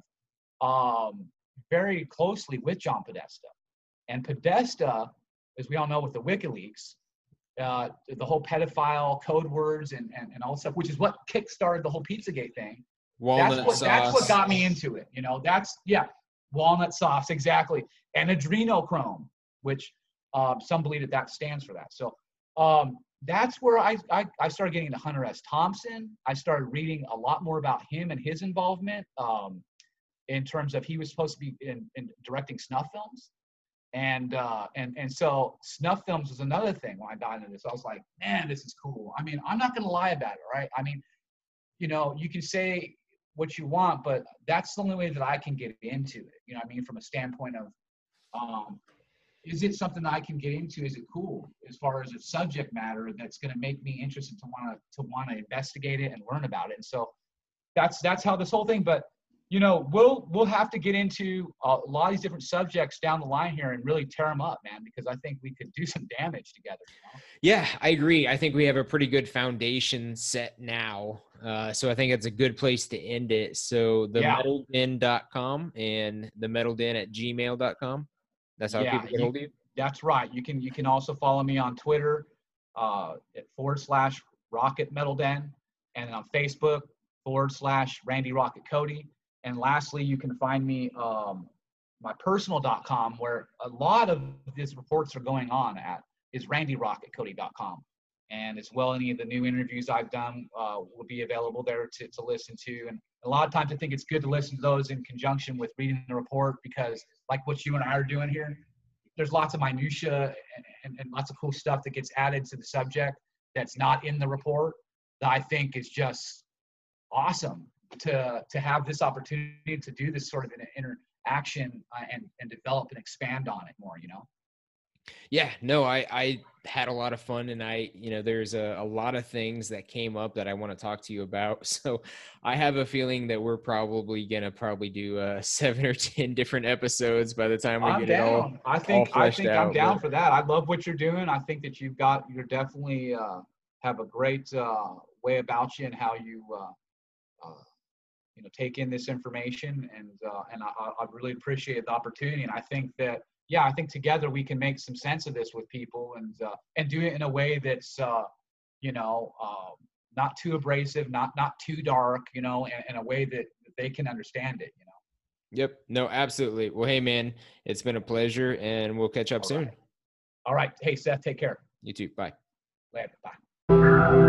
[SPEAKER 8] um, very closely with John Podesta. And Podesta, as we all know with the WikiLeaks, uh, the whole pedophile code words and, and, and all that stuff, which is what kickstarted the whole Pizzagate thing.
[SPEAKER 3] Walnut
[SPEAKER 8] that's what,
[SPEAKER 3] sauce.
[SPEAKER 8] That's what got me into it. You know, that's, yeah, walnut sauce, exactly. And adrenochrome, which um, some believe that that stands for that. So um, that's where I, I, I started getting into Hunter S. Thompson. I started reading a lot more about him and his involvement um, in terms of he was supposed to be in, in directing snuff films. And, uh, and, and so snuff films was another thing when I got into this. I was like, man, this is cool. I mean, I'm not going to lie about it, right? I mean, you know, you can say what you want, but that's the only way that I can get into it. You know what I mean? From a standpoint of, um, is it something that I can get into? Is it cool as far as a subject matter that's going to make me interested to want to, to want to investigate it and learn about it? And so that's, that's how this whole thing, but you know, we'll, we'll have to get into a lot of these different subjects down the line here and really tear them up, man, because I think we could do some damage together. You know?
[SPEAKER 3] Yeah, I agree. I think we have a pretty good foundation set now. Uh, so I think it's a good place to end it. So the
[SPEAKER 8] Yeah.
[SPEAKER 3] metal den dot com and the metal den at gmail dot com. That's how
[SPEAKER 8] Yeah,
[SPEAKER 3] people get
[SPEAKER 8] you-
[SPEAKER 3] hold of you.
[SPEAKER 8] That's right. You can, you can also follow me on Twitter uh, at forward slash Rocket Metal Den, and on Facebook forward slash Randy Rocket Cody. And lastly, you can find me um, my personal dot com, where a lot of these reports are going on at, is randy rocket cody dot com. And as well, any of the new interviews I've done uh, will be available there to, to listen to. And a lot of times I think it's good to listen to those in conjunction with reading the report, because like what you and I are doing here, there's lots of minutia and, and, and lots of cool stuff that gets added to the subject that's not in the report that I think is just awesome to to have this opportunity to do this sort of an interaction uh, and and develop and expand on it more, you know.
[SPEAKER 3] Yeah, no, I, I had a lot of fun, and I, you know, there's a, a lot of things that came up that I want to talk to you about. So I have a feeling that we're probably going to probably do uh, seven or ten different episodes by the time we
[SPEAKER 8] I'm
[SPEAKER 3] get
[SPEAKER 8] down.
[SPEAKER 3] it all.
[SPEAKER 8] I think I
[SPEAKER 3] fleshed
[SPEAKER 8] think
[SPEAKER 3] out,
[SPEAKER 8] I'm down
[SPEAKER 3] but-
[SPEAKER 8] for that. I love what you're doing. I think that you've got you're definitely uh, have a great uh, way about you and how you uh, uh, you know take in this information, and uh, and I, I really appreciate the opportunity. And I think that yeah, I think together we can make some sense of this with people, and uh, and do it in a way that's uh, you know uh, not too abrasive, not not too dark, you know, in, in a way that they can understand it, you know.
[SPEAKER 3] Yep. No, absolutely. Well, hey, man, it's been a pleasure, and we'll catch up
[SPEAKER 8] All
[SPEAKER 3] soon.
[SPEAKER 8] right. All right. Hey, Seth, take care.
[SPEAKER 3] You too. Bye.
[SPEAKER 8] Later. Bye.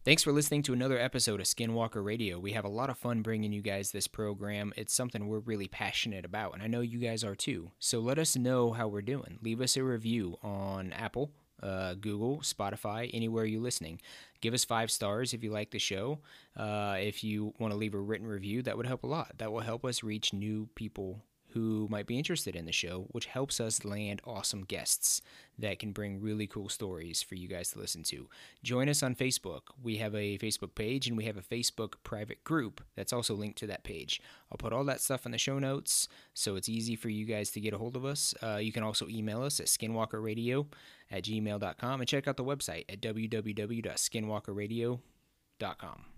[SPEAKER 3] Thanks for listening to another episode of Skinwalker Radio. We have a lot of fun bringing you guys this program. It's something we're really passionate about, and I know you guys are too. So let us know how we're doing. Leave us a review on Apple, uh, Google, Spotify, anywhere you're listening. Give us five stars if you like the show. Uh, if you want to leave a written review, that would help a lot. That will help us reach new people who might be interested in the show, which helps us land awesome guests that can bring really cool stories for you guys to listen to. Join us on Facebook. We have a Facebook page, and we have a Facebook private group that's also linked to that page. I'll put all that stuff in the show notes, so it's easy for you guys to get a hold of us. Uh, you can also email us at skinwalkerradio at gmail dot com, and check out the website at w w w dot skinwalkerradio dot com.